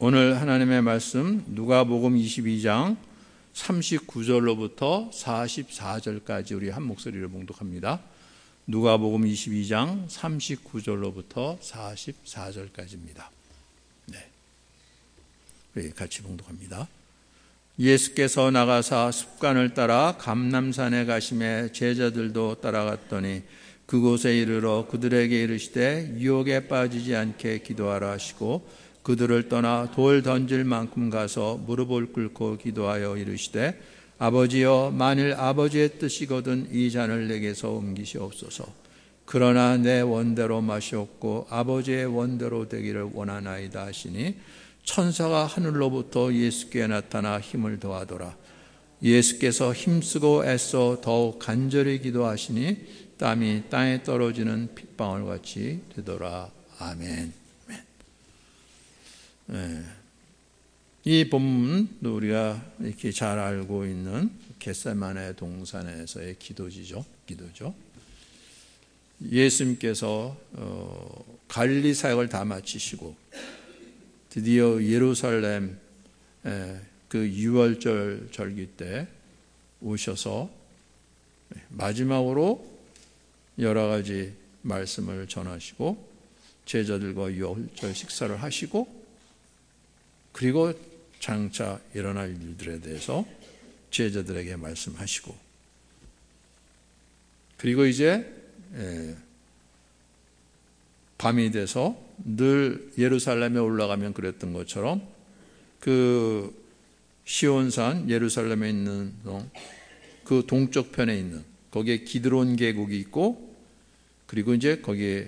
오늘 하나님의 말씀 누가복음 22장 39절로부터 44절까지 우리 한 목소리로 봉독합니다. 누가복음 22장 39절로부터 44절까지입니다. 네, 우리 같이 봉독합니다. 예수께서 나가사 습관을 따라 감람산에 가심에 제자들도 따라갔더니 그곳에 이르러 그들에게 이르시되 유혹에 빠지지 않게 기도하라 하시고 그들을 떠나 돌 던질 만큼 가서 무릎을 꿇고 기도하여 이르시되 아버지여 만일 아버지의 뜻이거든 이 잔을 내게서 옮기시옵소서. 그러나 내 원대로 마시옵고 아버지의 원대로 되기를 원하나이다 하시니 천사가 하늘로부터 예수께 나타나 힘을 더하더라. 예수께서 힘쓰고 애써 더욱 간절히 기도하시니 땀이 땅에 떨어지는 핏방울 같이 되더라. 아멘. 이 본문 우리가 이렇게 잘 알고 있는 겟세마네 동산에서의 기도죠. 예수님께서 갈릴리 사역을 다 마치시고 드디어 예루살렘 그 유월절 절기 때 오셔서 마지막으로 여러 가지 말씀을 전하시고 제자들과 유월절 식사를 하시고 그리고 장차 일어날 일들에 대해서 제자들에게 말씀하시고 그리고 이제 밤이 돼서 늘 예루살렘에 올라가면 그랬던 것처럼 그 시온산 예루살렘에 있는 그 동쪽 편에 있는 거기에 기드론 계곡이 있고 그리고 이제 거기에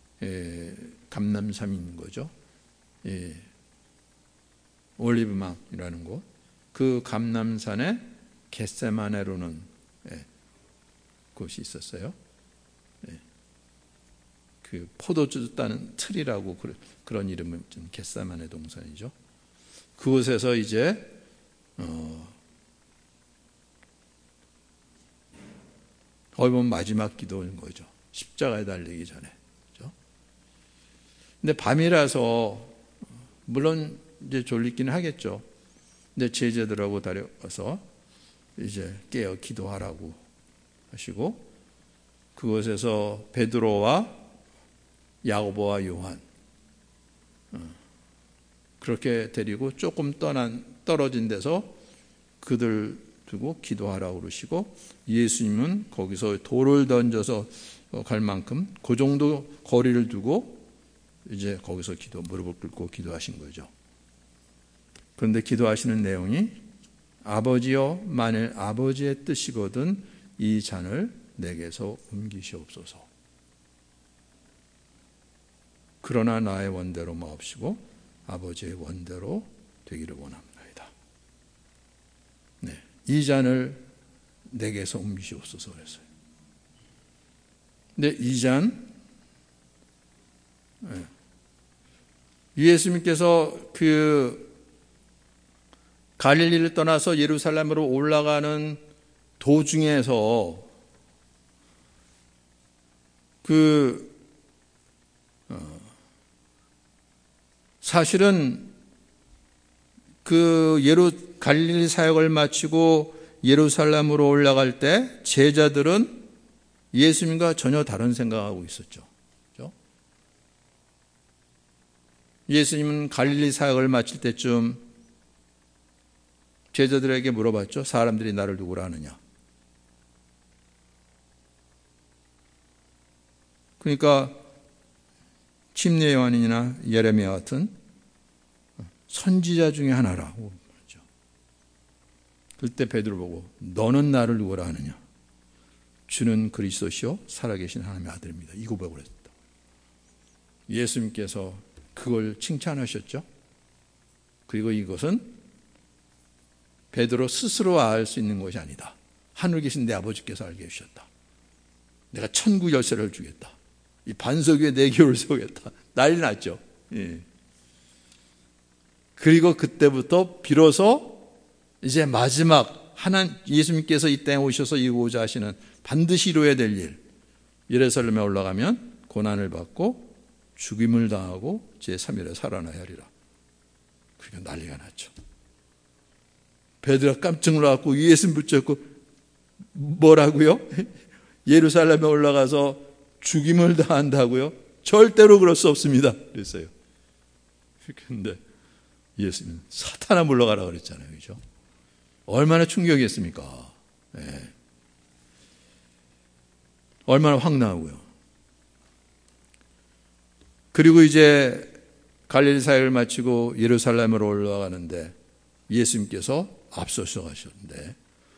감람산이 있는 거죠. 올리브망이라는 곳, 그 감람산에 겟세마네로는 곳이 있었어요. 그 포도주 따는 틀이라고 그런 이름은 겟세마네 동산이죠. 그곳에서 이제 거의 보면 마지막 기도인 거죠. 십자가에 달리기 전에. 그렇죠? 근데 밤이라서 물론 이제 졸리기는 하겠죠. 근데 제자들하고 다려서 이제 깨어 기도하라고 하시고 그곳에서 베드로와 야고보와 요한 그렇게 데리고 조금 떨어진 데서 그들 두고 기도하라고 그러시고 예수님은 거기서 돌을 던져서 갈 만큼 그 정도 거리를 두고 이제 거기서 무릎을 꿇고 기도하신 거죠. 그런데 기도하시는 내용이 아버지여 만일 아버지의 뜻이거든 이 잔을 내게서 옮기시옵소서. 그러나 나의 원대로 마옵시고 아버지의 원대로 되기를 원합니다. 네, 이 잔을 내게서 옮기시옵소서 그랬어요. 근데 이 잔 예수님께서 그 갈릴리를 떠나서 예루살렘으로 올라가는 도중에서 사실은 갈릴리 사역을 마치고 예루살렘으로 올라갈 때 제자들은 예수님과 전혀 다른 생각하고 있었죠. 그렇죠? 예수님은 갈릴리 사역을 마칠 때쯤 제자들에게 물어봤죠. 사람들이 나를 누구라 하느냐. 그러니까 침례 요한이나 예레미야 같은 선지자 중에 하나라고 말했죠. 그때 베드로 보고 너는 나를 누구라 하느냐. 주는 그리스도시요 살아계신 하나님의 아들입니다. 이 고백을 했다. 예수님께서 그걸 칭찬하셨죠. 그리고 이것은 베드로 스스로 알 수 있는 것이 아니다. 하늘에 계신 내 아버지께서 알게 해주셨다. 내가 천국 열쇠를 주겠다. 이 반석 위에 내 교를 세우겠다. 난리 났죠. 예. 그리고 그때부터 비로소 이제 마지막 예수님께서 이 땅에 오셔서 이루고자 하시는 반드시 이루어야 될 일, 예루살렘에 올라가면 고난을 받고 죽임을 당하고 제3일에 살아나야 하리라. 그러니까 난리가 났죠. 베드로가 깜짝 놀라갖고 예수님 붙잡고 뭐라고요? 예루살렘에 올라가서 죽임을 당한다고요? 절대로 그럴 수 없습니다. 그랬어요. 그런데 예수님은 사탄아 물러가라 그랬잖아요. 그죠? 얼마나 충격이었습니까? 네. 얼마나 황당하고요. 그리고 이제 갈릴리 사역을 마치고 예루살렘으로 올라가는데 예수님께서 앞서서 가셨는데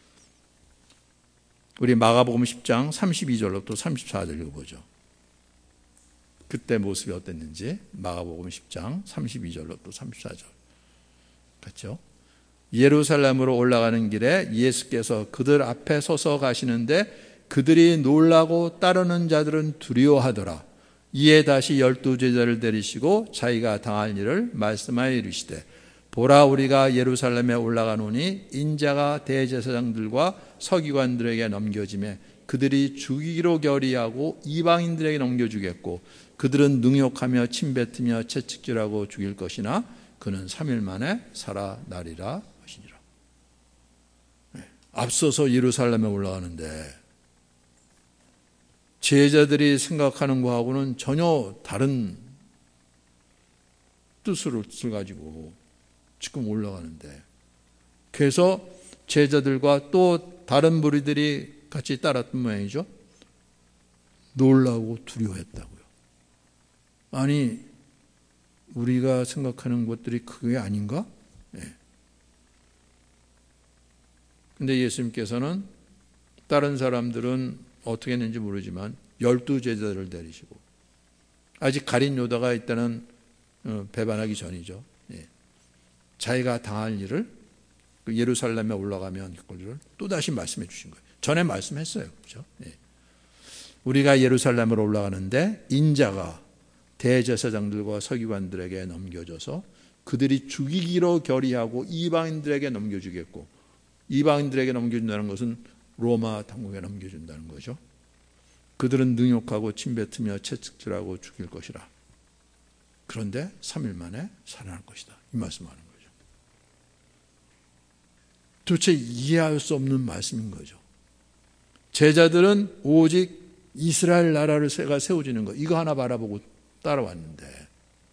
우리 마가복음 10장 32절로부터 34절 읽어보죠. 그때 모습이 어땠는지 마가복음 10장 32절로부터 34절 같죠? 예루살렘으로 올라가는 길에 예수께서 그들 앞에 서서 가시는데 그들이 놀라고 따르는 자들은 두려워하더라. 이에 다시 12 제자를 데리시고 자기가 당할 일을 말씀하여 이르시되 보라 우리가 예루살렘에 올라가노니 인자가 대제사장들과 서기관들에게 넘겨지매 그들이 죽이기로 결의하고 이방인들에게 넘겨주겠고 그들은 능욕하며 침뱉으며 채찍질하고 죽일 것이나 그는 3일 만에 살아나리라 하시니라. 앞서서 예루살렘에 올라가는데 제자들이 생각하는 것하고는 전혀 다른 뜻을 가지고 지금 올라가는데 그래서 제자들과 또 다른 무리들이 같이 따랐던 모양이죠. 놀라고 두려워했다고요. 아니 우리가 생각하는 것들이 그게 아닌가? 근데 예수님께서는 다른 사람들은 어떻게 했는지 모르지만 12 제자들을 데리시고 아직 가린 요다가 있다는 배반하기 전이죠. 자기가 당할 일을 예루살렘에 올라가면 그걸 또다시 말씀해 주신 거예요. 전에 말씀했어요. 그렇죠? 우리가 예루살렘으로 올라가는데 인자가 대제사장들과 서기관들에게 넘겨져서 그들이 죽이기로 결의하고 이방인들에게 넘겨주겠고 이방인들에게 넘겨준다는 것은 로마 당국에 넘겨준다는 거죠. 그들은 능욕하고 침뱉으며 채찍질하고 죽일 것이라. 그런데 3일 만에 살아날 것이다. 이 말씀하는 거죠. 도대체 이해할 수 없는 말씀인 거죠. 제자들은 오직 이스라엘 나라를 세워지는 것 이거 하나 바라보고 따라왔는데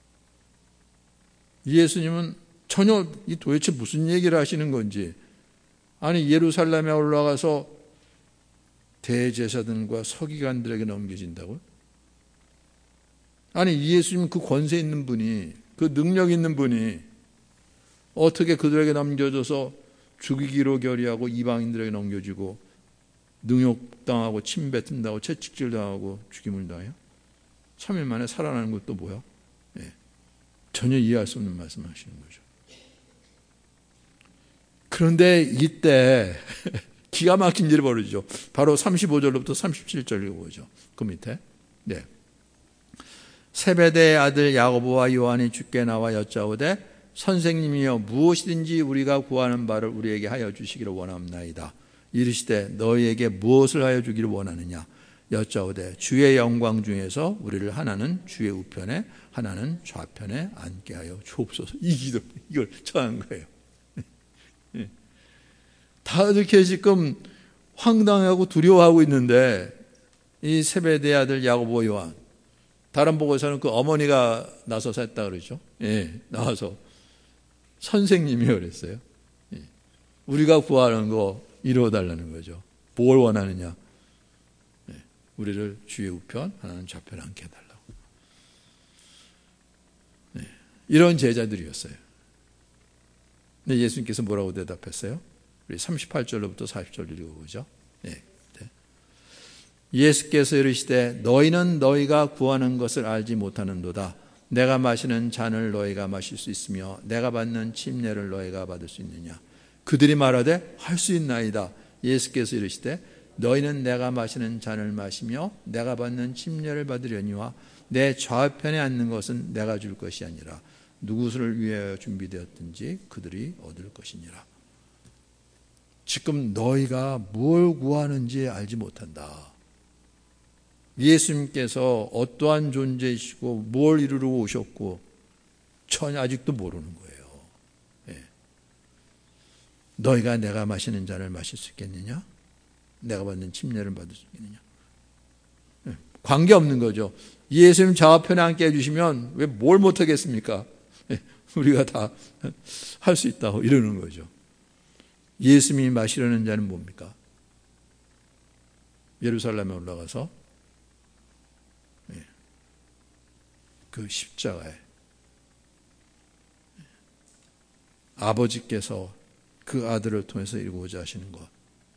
예수님은 전혀 이 도대체 무슨 얘기를 하시는 건지 아니 예루살렘에 올라가서 대제사장과 서기관들에게 넘겨진다고요? 아니 예수님 그 권세 있는 분이 그 능력 있는 분이 어떻게 그들에게 넘겨져서 죽이기로 결의하고 이방인들에게 넘겨지고 능욕당하고 침뱉은다고 채찍질당하고 죽임을 당해요? 3일 만에 살아나는 것도 뭐야? 전혀 이해할 수 없는 말씀하시는 거죠. 그런데 이때 기가 막힌 일이 벌어지죠. 바로 35절부터 37절 읽어보죠. 그 밑에. 네. 세베대의 아들 야고보와 요한이 주께 나와 여짜오되 선생님이여 무엇이든지 우리가 구하는 바를 우리에게 하여 주시기를 원합나이다. 이르시되 너희에게 무엇을 하여 주기를 원하느냐. 여짜오되 주의 영광 중에서 우리를 하나는 주의 우편에 하나는 좌편에 앉게 하여 주옵소서. 이 기도 이걸 청한 거예요. 다 이렇게 지금 황당하고 두려워하고 있는데 이 세베대의 아들 야고보 요한 다른 보고서는 그 어머니가 나서서 했다 그러죠. 나와서 선생님이요 그랬어요. 우리가 구하는 거 이루어달라는 거죠. 뭘 원하느냐. 우리를 주의 우편 하나는 좌편에 앉게 해달라고. 이런 제자들이었어요. 근데 예수님께서 뭐라고 대답했어요? 우리 38절로부터 40절 읽어보죠. 예수께서 이르시되 너희는 너희가 구하는 것을 알지 못하는도다. 내가 마시는 잔을 너희가 마실 수 있으며 내가 받는 침례를 너희가 받을 수 있느냐. 그들이 말하되 할 수 있나이다. 예수께서 이르시되 너희는 내가 마시는 잔을 마시며 내가 받는 침례를 받으려니와 내 좌편에 앉는 것은 내가 줄 것이 아니라 누구를 위하여 준비되었든지 그들이 얻을 것이니라. 지금 너희가 뭘 구하는지 알지 못한다. 예수님께서 어떠한 존재이시고 뭘 이루러 오셨고 전혀 아직도 모르는 거예요. 너희가 내가 마시는 잔을 마실 수 있겠느냐? 내가 받는 침례를 받을 수 있겠느냐? 관계없는 거죠. 예수님 좌우편에 앉게 해주시면 왜 뭘 못하겠습니까? 우리가 다 할 수 있다고 이러는 거죠. 예수님이 마시려는 잔은 뭡니까? 예루살렘에 올라가서 그 십자가에 아버지께서 그 아들을 통해서 이루고자 하시는 것,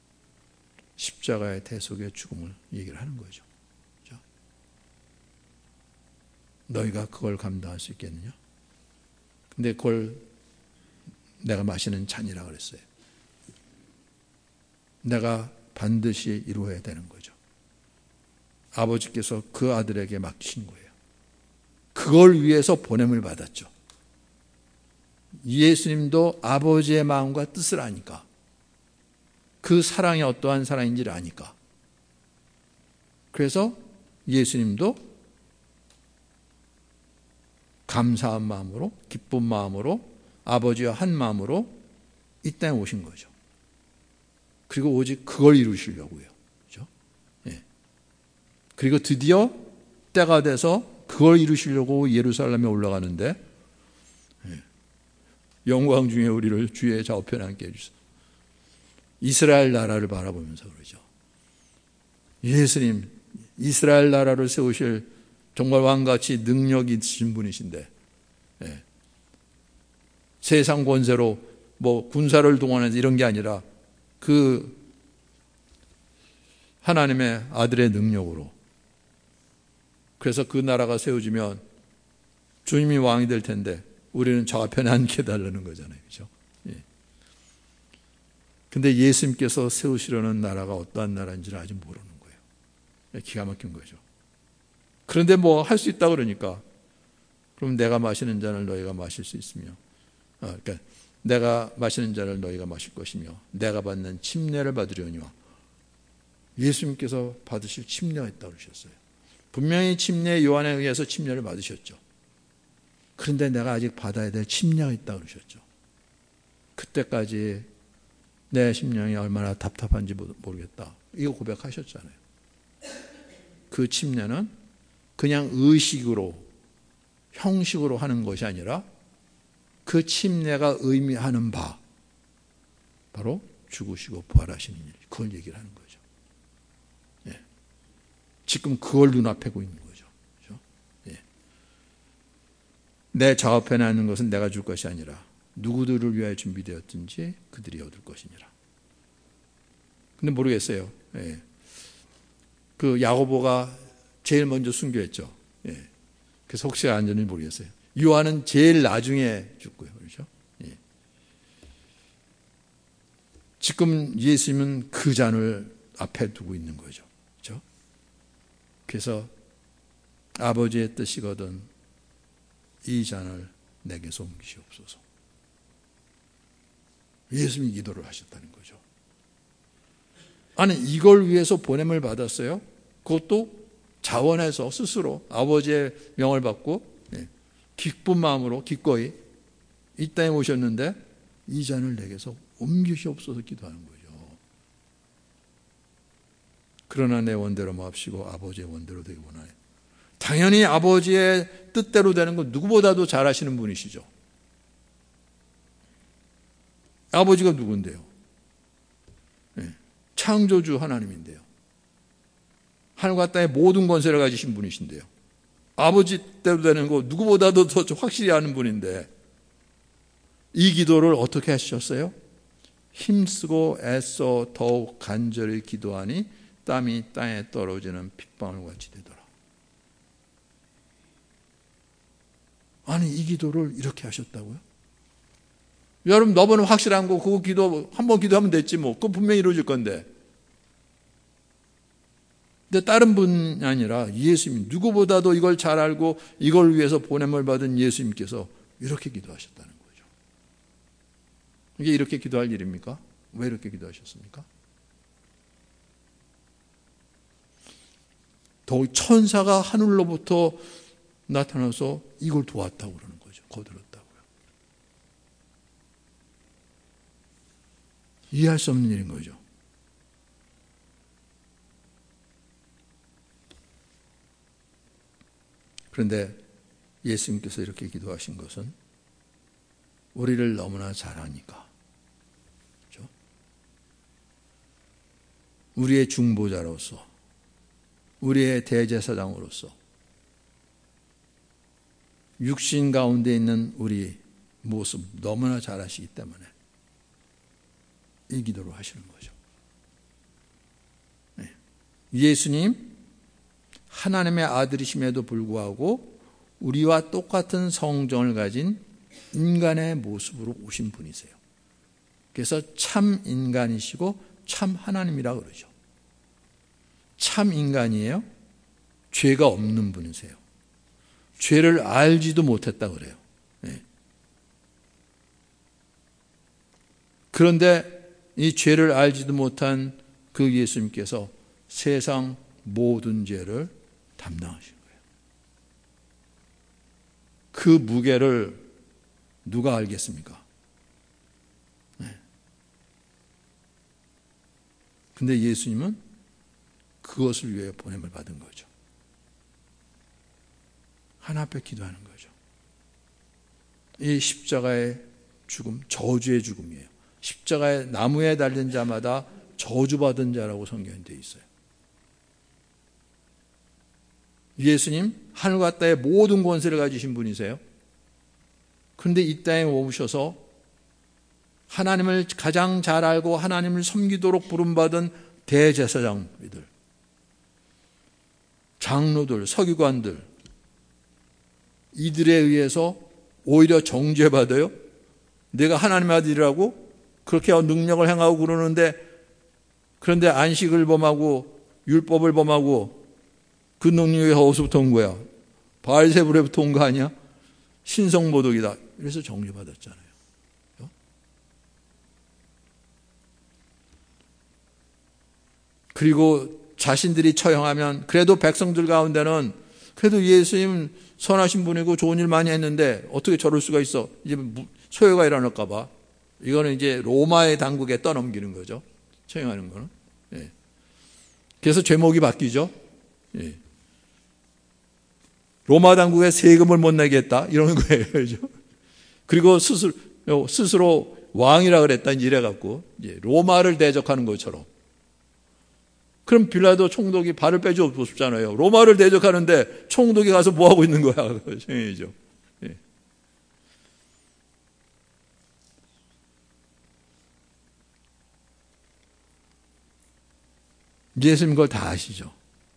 십자가의 대속의 죽음을 얘기를 하는 거죠. 그렇죠? 너희가 그걸 감당할 수 있겠느냐? 근데 그걸 내가 마시는 잔이라 그랬어요. 내가 반드시 이루어야 되는 거죠. 아버지께서 그 아들에게 맡기신 거예요. 그걸 위해서 보냄을 받았죠. 예수님도 아버지의 마음과 뜻을 아니까, 그 사랑이 어떠한 사랑인지를 아니까, 그래서 예수님도 감사한 마음으로, 기쁜 마음으로, 아버지와 한 마음으로 이 땅에 오신 거죠. 그리고 오직 그걸 이루시려고요. 그렇죠? 예. 그리고 드디어 때가 돼서 그걸 이루시려고 예루살렘에 올라가는데, 영광 중에 우리를 주의 좌우편에 앉게 해주소서. 이스라엘 나라를 바라보면서 그러죠. 예수님, 이스라엘 나라를 세우실 정말 왕같이 능력이 있으신 분이신데, 세상 권세로 뭐 군사를 동원해서 이런 게 아니라 그 하나님의 아들의 능력으로, 그래서 그 나라가 세워지면 주님이 왕이 될 텐데 우리는 좌편에 앉게 해달라는 거잖아요. 그렇죠? 근데 예수님께서 세우시려는 나라가 어떠한 나라인지를 아직 모르는 거예요. 기가 막힌 거죠. 그런데 뭐 할 수 있다 그러니까, 그럼 내가 마시는 잔을 너희가 마실 수 있으며, 그러니까 내가 마시는 잔을 너희가 마실 것이며 내가 받는 침례를 받으려니와, 예수님께서 받으실 침례가 있다고 그러셨어요. 분명히 침례 요한에 의해서 침례를 받으셨죠. 그런데 내가 아직 받아야 될 침례가 있다고 그러셨죠. 그때까지 내 심령이 얼마나 답답한지 모르겠다, 이거 고백하셨잖아요. 그 침례는 그냥 의식으로, 형식으로 하는 것이 아니라 그 침례가 의미하는 바, 바로 죽으시고 부활하시는 일, 그걸 얘기를 하는 거죠. 지금 그걸 눈앞에 보고 있는 거죠. 그렇죠? 내 좌우편에 앉는 것은 내가 줄 것이 아니라 누구들을 위하여 준비되었든지 그들이 얻을 것이니라. 근데 모르겠어요. 그 야고보가 제일 먼저 순교했죠. 그래서 혹시 안전히 모르겠어요. 요한은 제일 나중에 죽고요. 그렇죠? 지금 예수님은 그 잔을 앞에 두고 있는 거죠. 그렇죠? 그래서 아버지의 뜻이거든 이 잔을 내게서 옮기시옵소서. 예수님이 기도를 하셨다는 거죠. 아니, 이걸 위해서 보냄을 받았어요. 그것도 자원해서 스스로 아버지의 명을 받고 기쁜 마음으로 기꺼이 이 땅에 오셨는데 이 잔을 내게서 옮기시옵소서 기도하는 거죠. 그러나 내 원대로 마옵시고 아버지의 원대로 되기 원하네. 당연히 아버지의 뜻대로 되는 건 누구보다도 잘 아시는 분이시죠. 아버지가 누군데요? 창조주 하나님인데요. 하늘과 땅의 모든 권세를 가지신 분이신데요. 아버지 뜻대로 되는 거 누구보다도 더 확실히 아는 분인데, 이 기도를 어떻게 하셨어요? 힘쓰고 애써 더욱 간절히 기도하니 땀이 땅에 떨어지는 핏방울 같이 되더라. 아니, 이 기도를 이렇게 하셨다고요? 여러분, 너무나 확실한 거, 그거 기도 한번 기도하면 됐지 뭐. 그거 분명히 이루어질 건데. 근데 다른 분이 아니라 예수님, 누구보다도 이걸 잘 알고 이걸 위해서 보냄을 받은 예수님께서 이렇게 기도하셨다는 거죠. 이게 이렇게 기도할 일입니까? 왜 이렇게 기도하셨습니까? 더욱 천사가 하늘로부터 나타나서 이걸 도왔다고 그러는 거죠. 거들었다고요. 이해할 수 없는 일인 거죠. 그런데 예수님께서 이렇게 기도하신 것은 우리를 너무나 잘 아니까, 그렇죠? 우리의 중보자로서, 우리의 대제사장으로서 육신 가운데 있는 우리 모습 너무나 잘 아시기 때문에 이 기도를 하시는 거죠. 네. 예수님 하나님의 아들이심에도 불구하고 우리와 똑같은 성정을 가진 인간의 모습으로 오신 분이세요. 그래서 참 인간이시고 참 하나님이라고 그러죠. 참 인간이에요. 죄가 없는 분이세요. 죄를 알지도 못했다 그래요. 네. 그런데 이 죄를 알지도 못한 그 예수님께서 세상 모든 죄를 담당하신 거예요. 그 무게를 누가 알겠습니까? 네. 근데 예수님은 그것을 위해 보냄을 받은 거죠. 하나 앞에 기도하는 거죠. 이 십자가의 죽음, 저주의 죽음이에요. 십자가의 나무에 달린 자마다 저주받은 자라고 성경에 되어 있어요. 예수님 하늘과 땅의 모든 권세를 가지신 분이세요. 그런데 이 땅에 오셔서 하나님을 가장 잘 알고 하나님을 섬기도록 부름받은 대제사장들, 장로들, 서기관들, 이들에 의해서 오히려 정죄받아요. 내가 하나님의 아들이라고 그렇게 능력을 행하고 그런데 안식을 범하고 율법을 범하고 그 능력이 어디서부터 온 거야? 바알세불에부터 온 거 아니야? 신성모독이다. 그래서 정죄받았잖아요. 그리고 자신들이 처형하면 그래도 백성들 가운데는 그래도 예수님 선하신 분이고 좋은 일 많이 했는데 어떻게 저럴 수가 있어? 이제 소요가 일어날까 봐. 이거는 이제 로마의 당국에 떠넘기는 거죠. 처형하는 거는. 예. 그래서 제목이 바뀌죠. 예. 로마 당국에 세금을 못 내게 했다. 이러는 거예요. 그렇죠? 그리고 스스로 왕이라 그랬다. 이래갖고 로마를 대적하는 것처럼. 그럼 빌라도 총독이 발을 빼주고 싶잖아요. 로마를 대적하는데 총독이 가서 뭐하고 있는 거야. 생이죠. 예. 예수님 그걸 다 아시죠.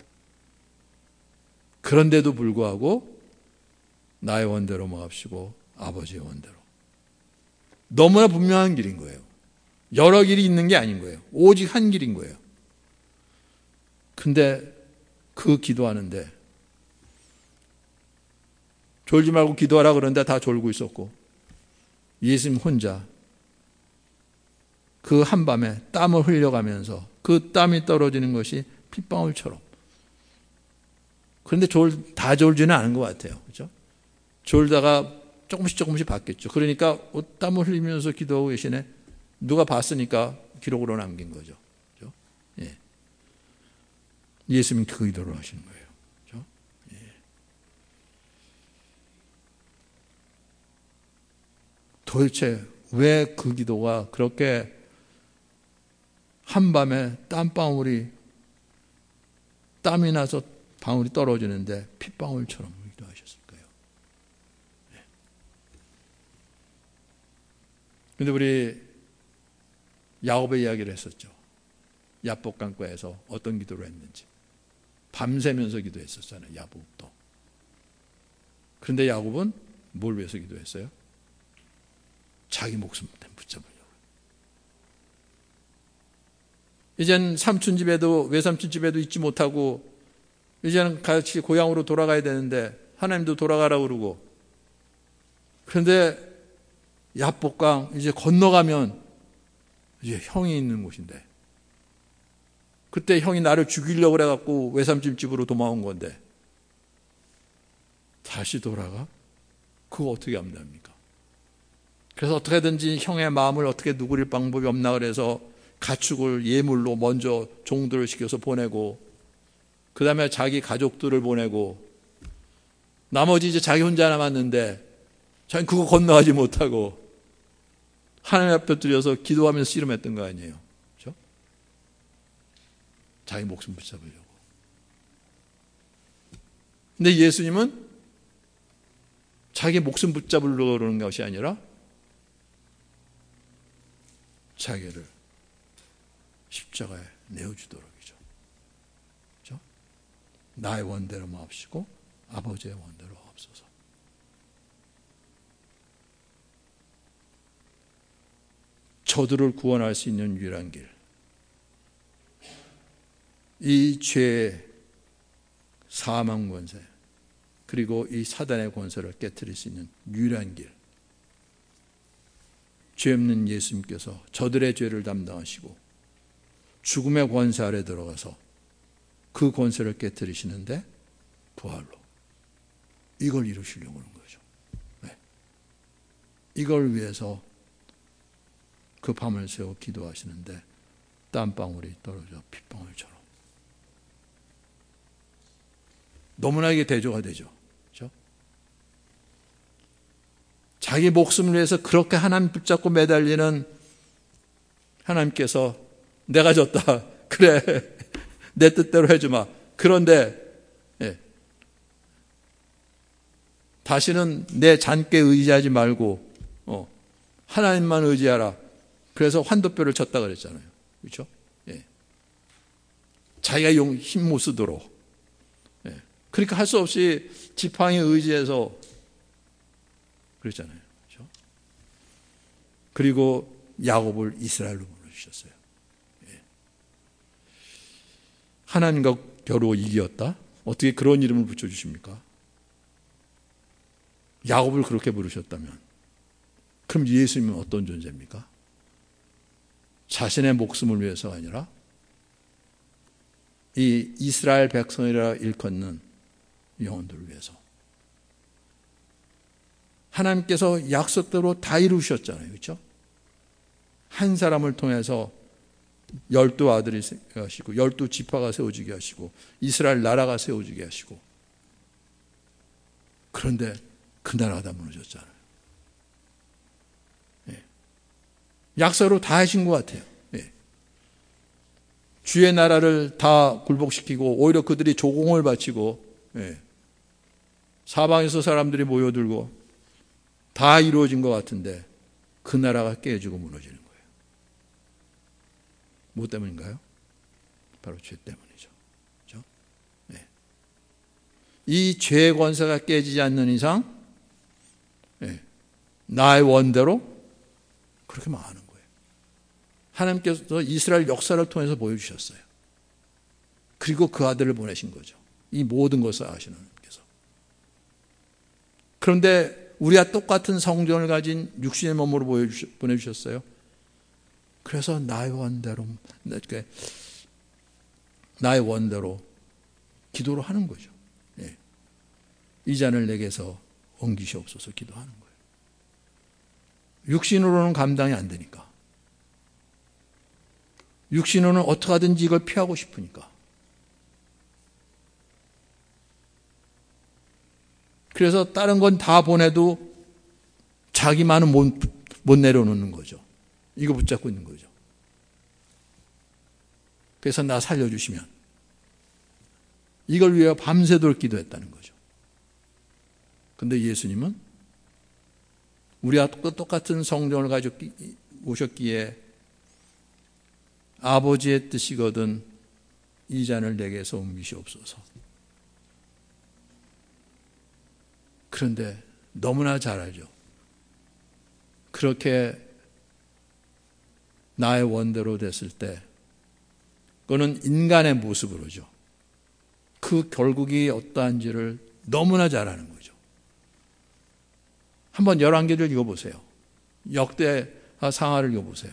그런데도 불구하고 나의 원대로 모합시고 아버지의 원대로. 너무나 분명한 길인 거예요. 여러 길이 있는 게 아닌 거예요. 오직 한 길인 거예요. 근데 그 기도하는데 졸지 말고 기도하라 그러는데 다 졸고 있었고 예수님 혼자 그 한밤에 땀을 흘려가면서 그 땀이 떨어지는 것이 핏방울처럼. 그런데 다 졸지는 않은 것 같아요. 그렇죠? 졸다가 조금씩 받겠죠. 그러니까 땀을 흘리면서 기도하고 계시네. 누가 봤으니까 기록으로 남긴 거죠. 그렇죠? 예. 예수님이 그 기도를 하시는 거예요. 그렇죠? 예. 도대체 왜 그 기도가 그렇게 한밤에 땀이 나서 방울이 떨어지는데 핏방울처럼 기도하셨을까요? 그런데 우리 야곱의 이야기를 했었죠. 야복강가에서 어떤 기도를 했는지. 밤새면서 기도했었잖아요. 야곱도. 그런데 야곱은 뭘 위해서 기도했어요? 자기 목숨 붙잡으려고. 이젠 삼촌 집에도 외삼촌 집에도 있지 못하고 이제는 같이 고향으로 돌아가야 되는데 하나님도 돌아가라고 그러고 그런데 야복강 이제 건너가면 이제 형이 있는 곳인데 그때 형이 나를 죽이려고 그래갖고 외삼촌 집으로 도망온 건데 다시 돌아가? 그거 어떻게 하면 됩니까? 그래서 어떻게든지 형의 마음을 어떻게 누구릴 방법이 없나 그래서 가축을 예물로 먼저 종들을 시켜서 보내고, 그 다음에 자기 가족들을 보내고, 나머지 이제 자기 혼자 남았는데 자기는 그거 건너가지 못하고 하나님 앞에 들여서 기도하면서 씨름했던 거 아니에요. 그렇죠? 자기 목숨 붙잡으려고. 근데 예수님은 자기 목숨 붙잡으려고 그러는 것이 아니라 자기를 십자가에 내어주도록이죠. 그렇죠? 나의 원대로 마옵시고 아버지의 원대로 없어서. 저들을 구원할 수 있는 유일한 길, 이 죄의 사망 권세 그리고 이 사단의 권세를 깨트릴 수 있는 유일한 길, 죄 없는 예수님께서 저들의 죄를 담당하시고 죽음의 권세 아래 들어가서 그 권세를 깨트리시는데 부활로 이걸 이루시려고 하는 거죠. 네. 이걸 위해서 그 밤을 새워 기도하시는데 땀방울이 떨어져 핏방울처럼. 너무나 이게 대조가 되죠. 그렇죠? 자기 목숨을 위해서 그렇게 하나님 붙잡고 매달리는 하나님께서 내가 졌다. 그래. 내 뜻대로 해주마. 그런데 다시는 내 잔께 의지하지 말고 하나님만 의지하라. 그래서 환도뼈를 쳤다 그랬잖아요. 그렇죠? 예. 자기가 힘 못 쓰도록. 예. 그러니까 할 수 없이 지팡이에 의지해서 그랬잖아요. 그렇죠? 그리고 야곱을 이스라엘로 불러주셨어요. 예. 하나님과 겨루 이겼다? 어떻게 그런 이름을 붙여주십니까? 야곱을 그렇게 부르셨다면 그럼 예수님은 어떤 존재입니까? 자신의 목숨을 위해서가 아니라 이 이스라엘 백성이라 일컫는 영혼들을 위해서. 하나님께서 약속대로 다 이루셨잖아요. 그렇죠? 한 사람을 통해서 12 아들이 하시고 12지파가 세워지게 하시고 이스라엘 나라가 세워지게 하시고, 그런데 그 나라가 다 무너졌잖아요. 예. 약속으로 다 하신 것 같아요. 예. 주의 나라를 다 굴복시키고 오히려 그들이 조공을 바치고, 예. 사방에서 사람들이 모여들고 다 이루어진 것 같은데 그 나라가 깨지고 무너지는 거예요. 뭐 때문인가요? 바로 죄 때문이죠. 그렇죠? 예. 이 죄의 권세가 깨지지 않는 이상 나의 원대로 그렇게 망하는 거예요. 하나님께서 이스라엘 역사를 통해서 보여주셨어요. 그리고 그 아들을 보내신 거죠. 이 모든 것을 아시는 하나님께서. 그런데 우리와 똑같은 성전을 가진 육신의 몸으로 보내주셨어요. 그래서 나의 원대로 기도를 하는 거죠. 예. 이 잔을 내게서 옮기시옵소서 기도하는 거예요. 육신으로는 감당이 안 되니까. 육신으로는 어떻게 하든지 이걸 피하고 싶으니까. 그래서 다른 건 다 보내도 자기만은 못 내려놓는 거죠. 이거 붙잡고 있는 거죠. 그래서 나 살려주시면. 이걸 위해 밤새도록 기도했다는 거죠. 그런데 예수님은 우리와 똑같은 성전을 가지고 오셨기에 아버지의 뜻이거든 이 잔을 내게서 옮기시옵소서. 그런데 너무나 잘 알죠. 그렇게 나의 원대로 됐을 때 그거는 인간의 모습으로죠. 그 결국이 어떠한지를 너무나 잘 아는 거죠. 한번 열왕기를 읽어보세요. 역대하 상하를 읽어보세요.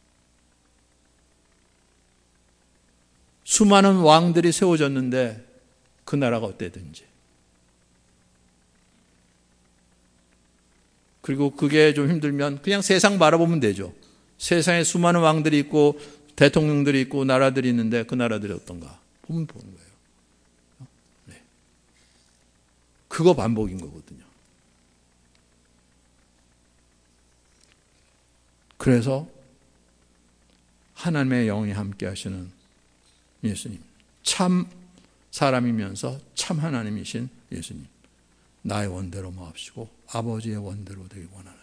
수많은 왕들이 세워졌는데 그 나라가 어땠든지. 그리고 그게 좀 힘들면 그냥 세상 바라보면 되죠. 세상에 수많은 왕들이 있고 대통령들이 있고 나라들이 있는데 그 나라들이 어떤가 보면 보는 거예요. 네. 그거 반복인 거거든요. 그래서 하나님의 영이 함께 하시는 예수님, 참 사람이면서 참 하나님이신 예수님, 나의 원대로 마옵시고 아버지의 원대로 되기 원하나이다.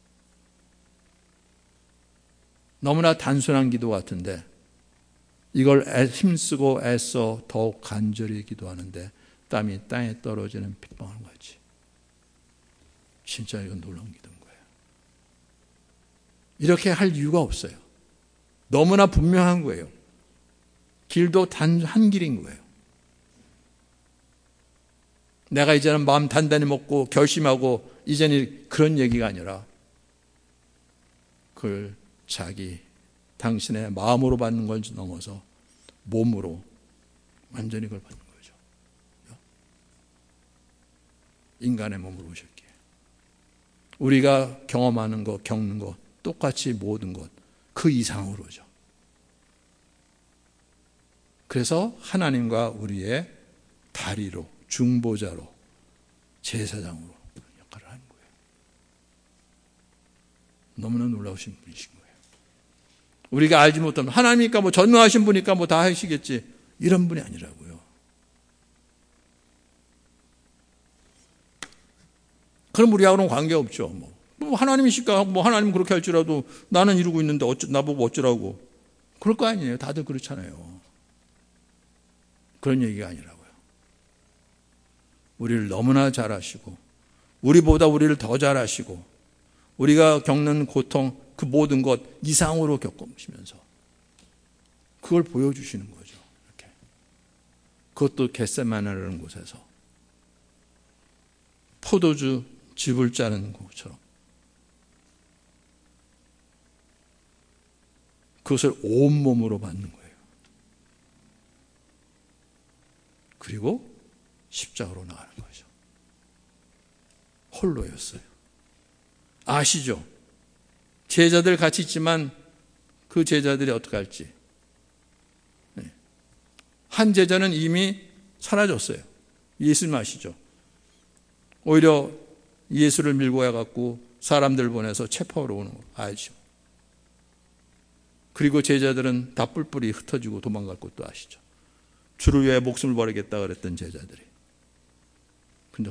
너무나 단순한 기도 같은데 이걸 힘쓰고 애써 더욱 간절히 기도하는데 땀이 땅에 떨어지는 빗방울 같이. 진짜 이건 놀라운 기도인 거예요. 이렇게 할 이유가 없어요. 너무나 분명한 거예요. 길도 단 한 길인 거예요. 내가 이제는 마음 단단히 먹고 결심하고 이제는 그런 얘기가 아니라 그걸 자기 당신의 마음으로 받는 걸 넘어서 몸으로 완전히 그걸 받는 거죠. 인간의 몸으로 오셨기에 우리가 경험하는 것, 겪는 것 똑같이 모든 것 그 이상으로죠. 그래서 하나님과 우리의 다리로, 중보자로, 제사장으로 역할을 하는 거예요. 너무나 놀라우신 분이신 거예요. 우리가 알지 못하면 하나님이니까 뭐 전능하신 분이니까 뭐 다 하시겠지, 이런 분이 아니라고요. 그럼 우리하고는 관계없죠. 뭐 하나님이실까? 뭐 하나님 그렇게 할지라도 나는 이루고 있는데 나보고 어쩌라고. 그럴 거 아니에요. 다들 그렇잖아요. 그런 얘기가 아니라고요. 우리를 너무나 잘 아시고 우리보다 우리를 더 잘 아시고 우리가 겪는 고통 그 모든 것 이상으로 겪으시면서 그걸 보여주시는 거죠. 이렇게. 그것도 겟세마네라는 곳에서 포도주 즙을 짜는 것처럼 그것을 온몸으로 받는 거예요. 그리고 십자가로 나가는 거죠. 홀로였어요. 아시죠? 제자들 같이 있지만 그 제자들이 어떻게 할지. 한 제자는 이미 사라졌어요. 예수님 아시죠? 오히려 예수를 밀고 와갖고 사람들 보내서 체포하러 오는 거 알죠? 그리고 제자들은 다 뿔뿔이 흩어지고 도망갈 것도 아시죠? 주를 위해 목숨을 버리겠다 그랬던 제자들이. 근데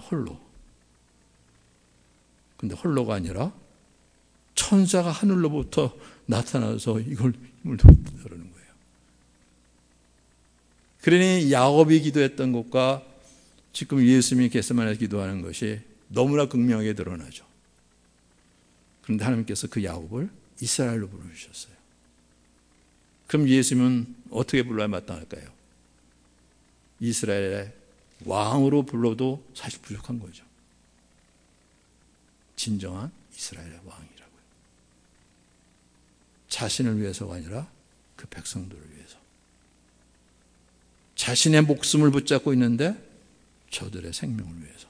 홀로가 아니라 천사가 하늘로부터 나타나서 이걸 힘을 줬다 그러는 거예요. 그러니 야곱이 기도했던 것과 지금 예수님이 겟세마네에서 기도하는 것이 너무나 극명하게 드러나죠. 그런데 하나님께서 그 야곱을 이스라엘로 부르셨어요. 그럼 예수님은 어떻게 불러야 마땅할까요? 이스라엘의 왕으로 불러도 사실 부족한 거죠. 진정한 이스라엘의 왕이라고요. 자신을 위해서가 아니라 그 백성들을 위해서. 자신의 목숨을 붙잡고 있는데 저들의 생명을 위해서.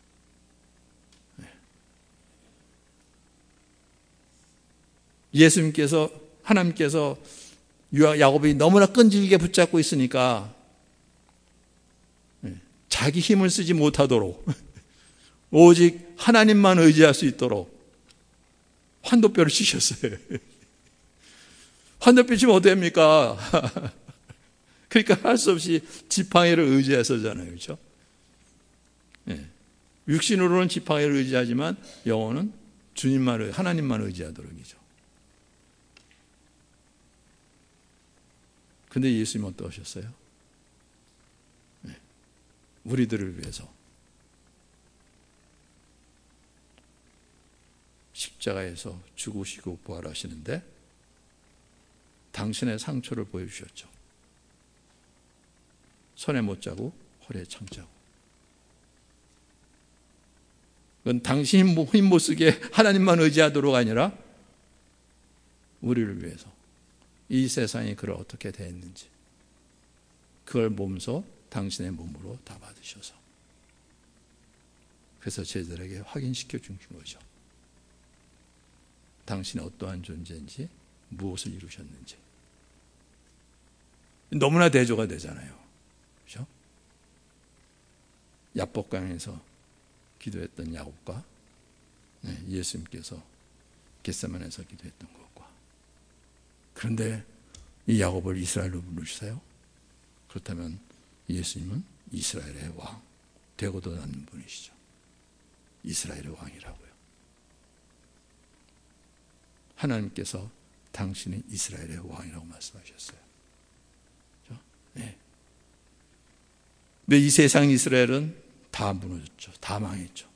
예수님께서, 하나님께서 야곱이 너무나 끈질기게 붙잡고 있으니까 자기 힘을 쓰지 못하도록 오직 하나님만 의지할 수 있도록 환도뼈를 치셨어요. 환도뼈 치면 어떡합니까? 그러니까 할 수 없이 지팡이를 의지해서잖아요. 그렇죠? 육신으로는 지팡이를 의지하지만 영혼은 주님만, 하나님만 의지하도록이죠. 근데 예수님은 어떠셨어요? 우리들을 위해서 십자가에서 죽으시고 부활하시는데 당신의 상처를 보여주셨죠. 손에 못자국, 허리에 창자국. 그건 당신 힘 못 쓰게 하나님만 의지하도록 아니라 우리를 위해서 이 세상이 그를 어떻게 대했는지 그걸 몸소 당신의 몸으로 다 받으셔서 그래서 제자들에게 확인시켜 주신 거죠. 당신이 어떠한 존재인지, 무엇을 이루셨는지. 너무나 대조가 되잖아요. 그렇죠? 야복강에서 기도했던 야곱과 예수님께서 겟세마네에서 기도했던 것과. 그런데 이 야곱을 이스라엘로 부르시세요? 그렇다면 예수님은 이스라엘의 왕, 되고도 남는 분이시죠. 이스라엘의 왕이라고요. 하나님께서 당신이 이스라엘의 왕이라고 말씀하셨어요. 그렇죠? 네. 근데 이 세상 이스라엘은 다 무너졌죠. 다 망했죠.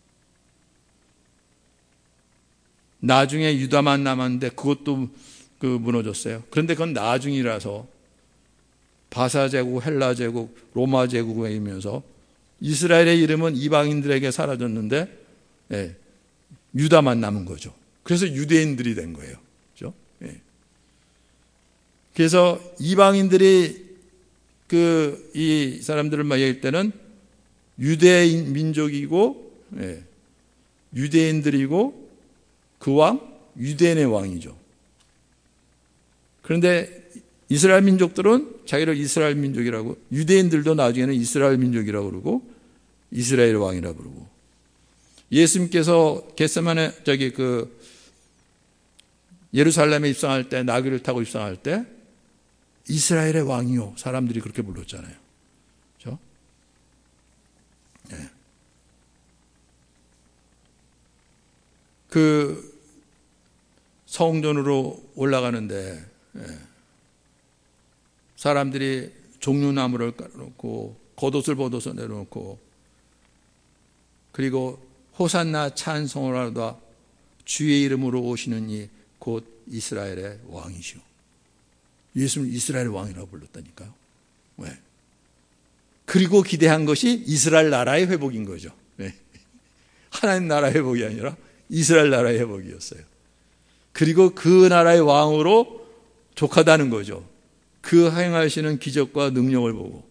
나중에 유다만 남았는데 그것도 무너졌어요. 그런데 그건 나중이라서 바사 제국, 헬라 제국, 로마 제국에 이면서 이스라엘의 이름은 이방인들에게 사라졌는데 유다만 남은 거죠. 그래서 유대인들이 된 거예요. 그렇죠? 그래서 이방인들이 이 사람들을 말할 때는 유대인 민족이고 유대인들이고 그 왕 유대인의 왕이죠. 그런데 이스라엘 민족들은 자기를 이스라엘 민족이라고, 유대인들도 나중에는 이스라엘 민족이라고 그러고 이스라엘 왕이라고 그러고, 예수님께서 겟세마네 예루살렘에 입성할 때, 나귀를 타고 입성할 때 이스라엘의 왕이요, 사람들이 그렇게 불렀잖아요. 그렇죠? 네. 성전으로 올라가는데 사람들이 종려나무를 깔아놓고 겉옷을 벗어서 내려놓고, 그리고 호산나 찬송을 하다 주의 이름으로 오시는 이 곧 이스라엘의 왕이시오. 예수는 이스라엘 왕이라고 불렀다니까요. 왜? 그리고 기대한 것이 이스라엘 나라의 회복인 거죠. 하나님 나라의 회복이 아니라 이스라엘 나라의 회복이었어요. 그리고 그 나라의 왕으로 족하다는 거죠. 그 행하시는 기적과 능력을 보고.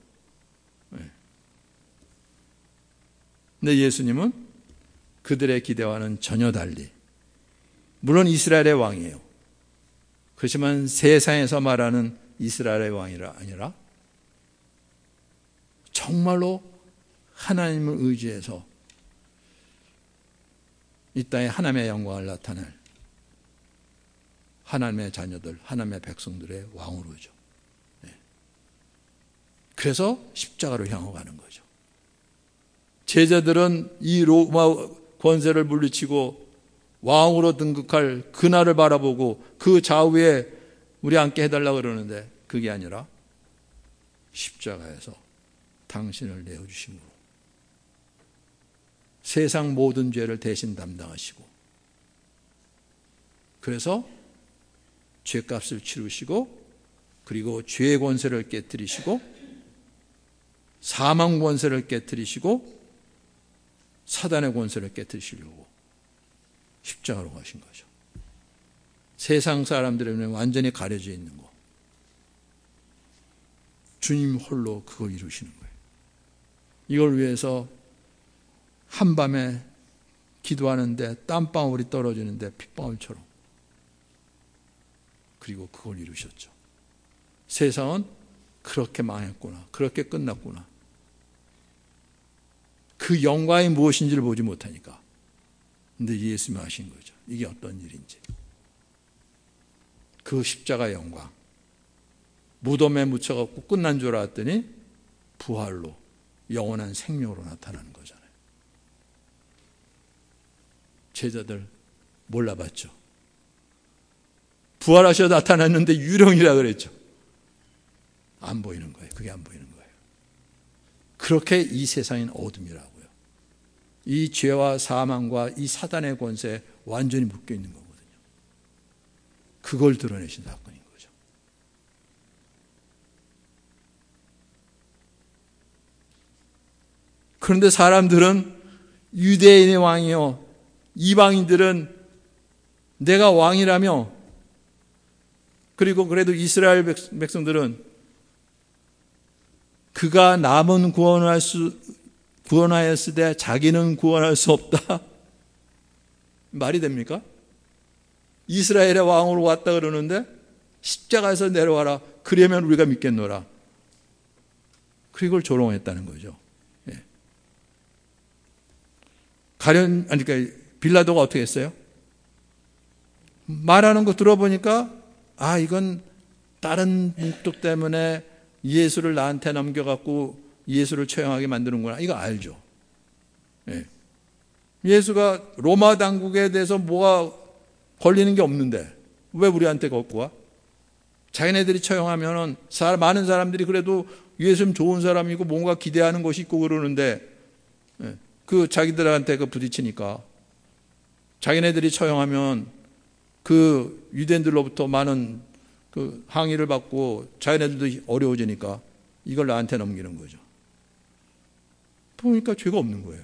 근데 예수님은 그들의 기대와는 전혀 달리, 물론 이스라엘의 왕이에요. 그렇지만 세상에서 말하는 이스라엘의 왕이 아니라 정말로 하나님을 의지해서 이 땅에 하나님의 영광을 나타낼 하나님의 자녀들, 하나님의 백성들의 왕으로죠. 그래서 십자가로 향해가는 거죠. 제자들은 이 로마 권세를 물리치고 왕으로 등극할 그날을 바라보고 그 좌우에 우리 함께 해달라고 그러는데, 그게 아니라 십자가에서 당신을 내어주심으로 세상 모든 죄를 대신 담당하시고, 그래서 죄값을 치르시고, 그리고 죄의 권세를 깨뜨리시고, 사망 권세를 깨뜨리시고, 사단의 권세를 깨뜨리시려고 십자가로 가신 거죠. 세상 사람들의 눈에 완전히 가려져 있는 거, 주님 홀로 그걸 이루시는 거예요. 이걸 위해서 한밤에 기도하는데 땀방울이 떨어지는데 핏방울처럼, 그리고 그걸 이루셨죠. 세상은 그렇게 망했구나, 그렇게 끝났구나, 그 영광이 무엇인지를 보지 못하니까. 근데 예수님이 하신 거죠. 이게 어떤 일인지. 그 십자가 영광, 무덤에 묻혀갖고 끝난 줄 알았더니 부활로 영원한 생명으로 나타나는 거잖아요. 제자들 몰라봤죠. 부활하셔 나타났는데 유령이라 그랬죠. 안 보이는 거예요. 그게 안 보이는 거예요. 그렇게 이 세상인 어둠이라고요. 이 죄와 사망과 이 사단의 권세에 완전히 묶여 있는 거거든요. 그걸 드러내신 사건인 거죠. 그런데 사람들은 유대인의 왕이요, 이방인들은 내가 왕이라며, 그리고 그래도 이스라엘 백성들은 그가 남은 구원하였으되 자기는 구원할 수 없다. 말이 됩니까? 이스라엘의 왕으로 왔다 그러는데 십자가에서 내려와라. 그러면 우리가 믿겠노라. 그걸 조롱했다는 거죠. 예. 그러니까 빌라도가 어떻게 했어요? 말하는 거 들어보니까 이건 다른 목적 때문에 예수를 나한테 넘겨갖고 예수를 처형하게 만드는구나. 이거 알죠. 예. 예수가 로마 당국에 대해서 뭐가 걸리는 게 없는데 왜 우리한테 갖고 와? 자기네들이 처형하면은 많은 사람들이 그래도 예수님 좋은 사람이고 뭔가 기대하는 것이 있고 그러는데 그 자기들한테 부딪히니까 자기네들이 처형하면 그 유대인들로부터 많은 그 항의를 받고 자기네들도 어려워지니까 이걸 나한테 넘기는 거죠. 보니까 죄가 없는 거예요.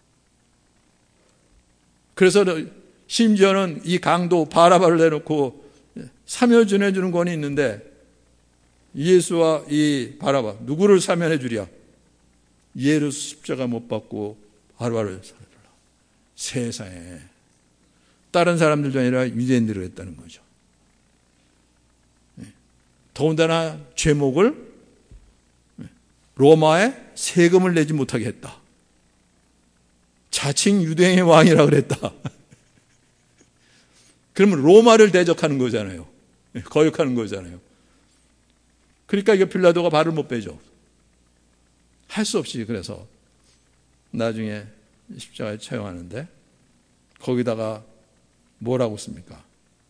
그래서 심지어는 이 강도 바라바를 내놓고 사면 전해주는 권이 있는데 예수와 이 바라바 누구를 사면해 주랴? 예수 십자가 못 받고 바라바를 사면해 주라. 세상에 다른 사람들도 아니라 유대인들이 했다는 거죠. 더군다나 죄목을 로마에 세금을 내지 못하게 했다. 자칭 유대인의 왕이라 그랬다. 그러면 로마를 대적하는 거잖아요. 거역하는 거잖아요. 그러니까 이게 빌라도가 발을 못 빼죠. 할 수 없이 그래서 나중에 십자가에 처형하는데 거기다가 뭐라고 씁니까?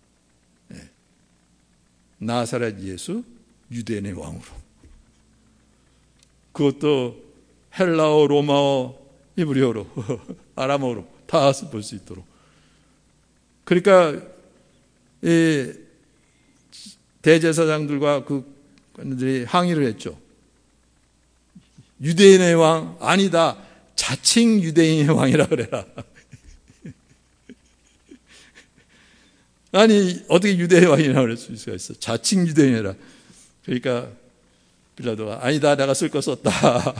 나사렛 예수 유대인의 왕으로. 그것도 헬라어, 로마어, 히브리어로, 아람어로 다 볼 수 있도록. 그러니까 이 대제사장들과 그들이 항의를 했죠. 유대인의 왕 아니다. 자칭 유대인의 왕이라 그래라. 아니 어떻게 유대인의 왕이라고 그럴 수가 있어. 자칭 유대인이라. 그러니까 빌라도가 아니다. 내가 쓸 거 썼다.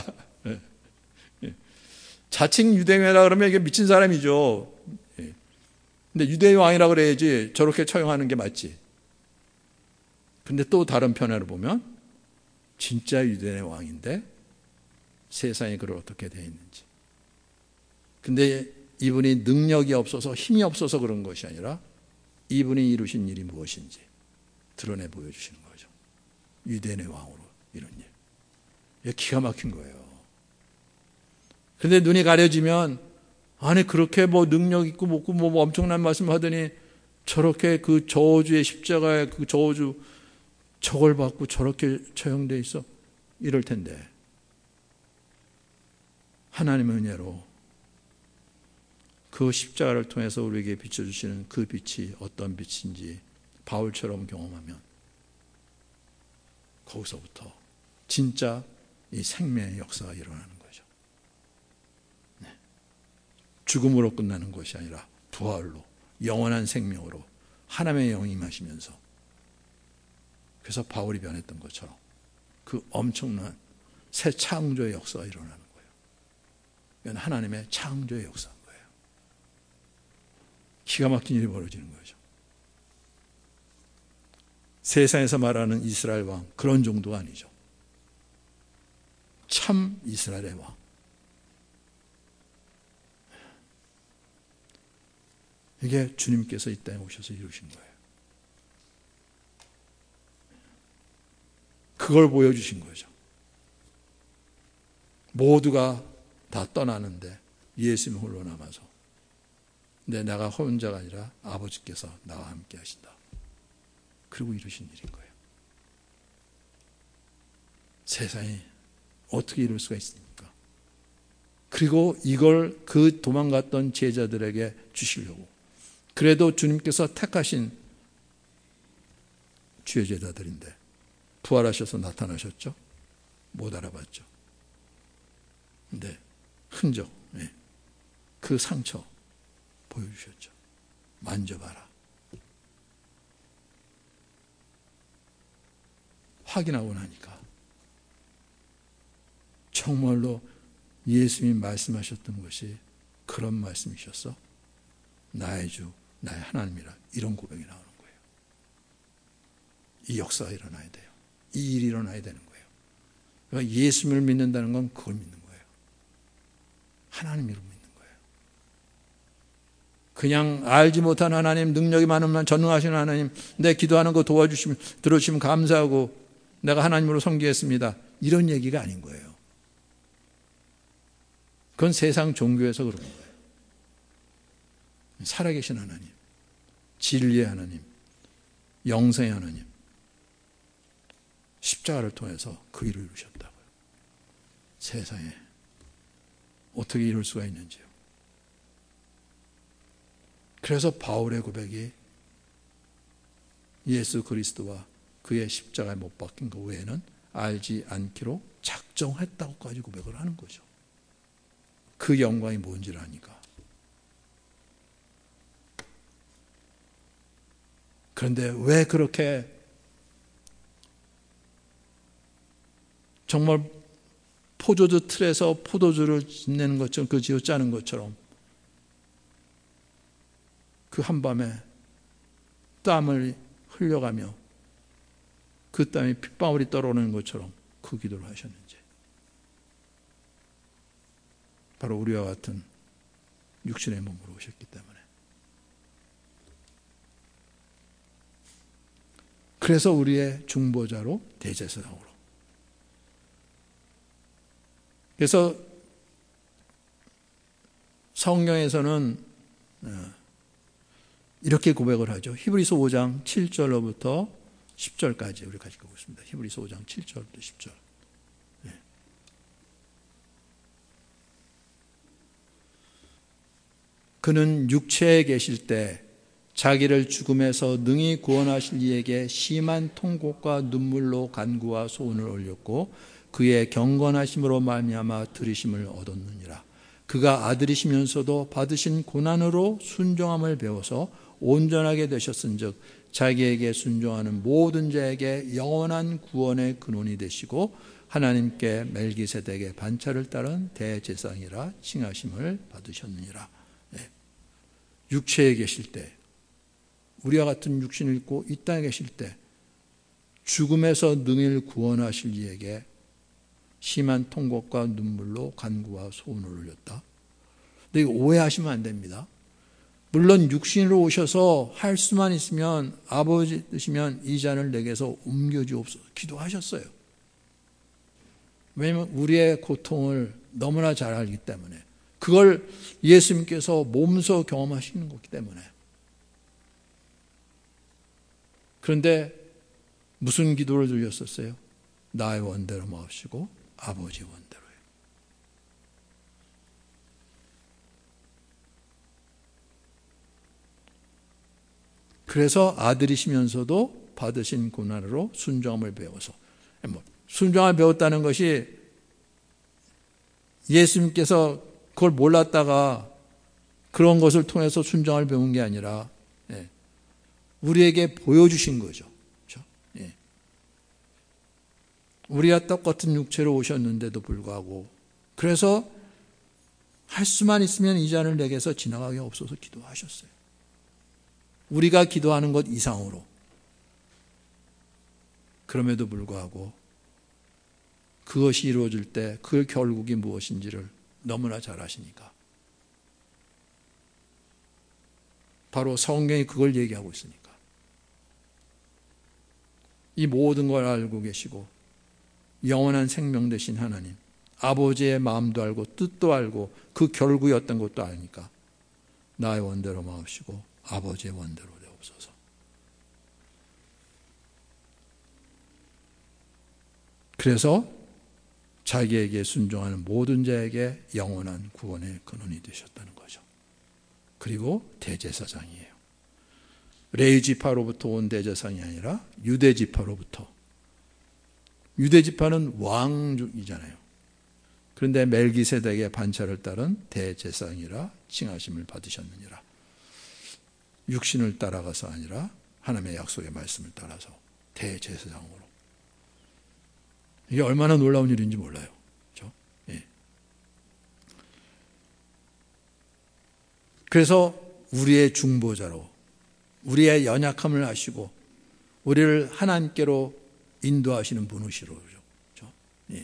자칭 유대인이라 그러면 이게 미친 사람이죠. 근데 유대인 왕이라 그래야지 저렇게 처형하는 게 맞지. 근데 또 다른 편으로 보면 진짜 유대인의 왕인데 세상에 그걸 어떻게 되어 있는지. 근데 이분이 능력이 없어서 힘이 없어서 그런 것이 아니라 이분이 이루신 일이 무엇인지 드러내 보여주시는 거죠. 유대인의 왕으로 이런 일. 이게 기가 막힌 거예요. 근데 눈이 가려지면 아니 그렇게 뭐 능력 있고 뭐 엄청난 말씀 하더니 저렇게 그 저주의 십자가의 그 저주 저걸 받고 저렇게 처형돼 있어 이럴 텐데 하나님의 은혜로 그 십자가를 통해서 우리에게 비춰주시는 그 빛이 어떤 빛인지 바울처럼 경험하면 거기서부터 진짜 이 생명의 역사가 일어나는 거죠. 네. 죽음으로 끝나는 것이 아니라 부활로 영원한 생명으로 하나님의 영이 임하시면서 그래서 바울이 변했던 것처럼 그 엄청난 새 창조의 역사가 일어나는 거예요. 이건 하나님의 창조의 역사인 거예요. 기가 막힌 일이 벌어지는 거죠. 세상에서 말하는 이스라엘 왕 그런 정도가 아니죠. 참 이스라엘의 왕. 이게 주님께서 이 땅에 오셔서 이루신 거예요. 그걸 보여주신 거죠. 모두가 다 떠나는데 예수님 홀로 남아서 근데 내가 혼자가 아니라 아버지께서 나와 함께 하신다. 그리고 이루신 일인 거예요. 세상에 어떻게 이룰 수가 있습니까? 그리고 이걸 그 도망갔던 제자들에게 주시려고 그래도 주님께서 택하신 주의 제자들인데 부활하셔서 나타나셨죠? 못 알아봤죠. 근데 흔적, 그 상처 보여주셨죠. 만져봐라. 확인하고 나니까 정말로 예수님이 말씀하셨던 것이 그런 말씀이셨어? 나의 주, 나의 하나님이라. 이런 고백이 나오는 거예요. 이 역사가 일어나야 돼요. 이 일이 일어나야 되는 거예요. 그러니까 예수님을 믿는다는 건 그걸 믿는 거예요. 하나님으로 믿는 거예요. 그냥 알지 못한 하나님, 능력이 많으면 전능하신 하나님, 내 기도하는 거 도와주시면, 들어주시면 감사하고 내가 하나님으로 섬기겠습니다. 이런 얘기가 아닌 거예요. 그건 세상 종교에서 그런 거예요. 살아계신 하나님, 진리의 하나님, 영생의 하나님, 십자가를 통해서 그 일을 이루셨다고요. 세상에 어떻게 이룰 수가 있는지요. 그래서 바울의 고백이 예수 그리스도와 그의 십자가에 못 박힌 것 외에는 알지 않기로 작정했다고까지 고백을 하는 거죠. 그 영광이 뭔지를 아니까. 그런데 왜 그렇게 정말 포도주 틀에서 포도주를 내는 것처럼, 그 지어 짜는 것처럼 그 한밤에 땀을 흘려가며 그 땀이 핏방울이 떨어오는 것처럼 그 기도를 하셨는지. 바로 우리와 같은 육신의 몸으로 오셨기 때문에. 그래서 우리의 중보자로 대제사장으로. 그래서 성경에서는 이렇게 고백을 하죠. 히브리서 5장 7절로부터 10절까지 우리 같이 보겠습니다. 히브리서 5장 7절부터 10절. 그는 육체에 계실 때 자기를 죽음에서 능히 구원하실 이에게 심한 통곡과 눈물로 간구와 소원을 올렸고 그의 경건하심으로 말미암아 들으심을 얻었느니라. 그가 아들이시면서도 받으신 고난으로 순종함을 배워서 온전하게 되셨은즉 자기에게 순종하는 모든 자에게 영원한 구원의 근원이 되시고 하나님께 멜기세덱의 반차를 따른 대제사장이라 칭하심을 받으셨느니라. 육체에 계실 때, 우리와 같은 육신을 입고 이 땅에 계실 때 죽음에서 능히 구원하실 이에게 심한 통곡과 눈물로 간구와 소원을 올렸다. 근데 이거 오해하시면 안 됩니다. 물론 육신으로 오셔서 할 수만 있으면 아버지 뜻이면 이 잔을 내게서 옮겨주옵소서 기도하셨어요. 왜냐하면 우리의 고통을 너무나 잘 알기 때문에, 그걸 예수님께서 몸소 경험하시는 거기 때문에. 그런데 무슨 기도를 드렸었어요? 나의 원대로 마옵시고 아버지의 원대로요. 그래서 아들이시면서도 받으신 고난으로 순종함을 배워서, 순종함을 배웠다는 것이 예수님께서 그걸 몰랐다가 그런 것을 통해서 순종을 배운 게 아니라 우리에게 보여주신 거죠. 그렇죠? 우리와 똑같은 육체로 오셨는데도 불구하고, 그래서 할 수만 있으면 이 잔을 내게서 지나가게 없어서 기도하셨어요. 우리가 기도하는 것 이상으로. 그럼에도 불구하고 그것이 이루어질 때 그 결국이 무엇인지를 너무나 잘 아시니까. 바로 성경이 그걸 얘기하고 있으니까. 이 모든 걸 알고 계시고 영원한 생명 되신 하나님, 아버지의 마음도 알고 뜻도 알고 그 결국이 어떤 것도 아니까 나의 원대로 마옵시고 아버지의 원대로 되옵소서. 그래서 자기에게 순종하는 모든 자에게 영원한 구원의 근원이 되셨다는 거죠. 그리고 대제사장이에요. 레위 지파로부터 온 대제사장이 아니라 유대 지파로부터. 유대 지파는 왕족이잖아요. 그런데 멜기세덱의 반차를 따른 대제사장이라 칭하심을 받으셨느니라. 육신을 따라가서 아니라 하나님의 약속의 말씀을 따라서 대제사장으로. 이게 얼마나 놀라운 일인지 몰라요. 그렇죠? 예. 그래서 우리의 중보자로 우리의 연약함을 아시고 우리를 하나님께로 인도하시는 분이시로. 그렇죠? 예.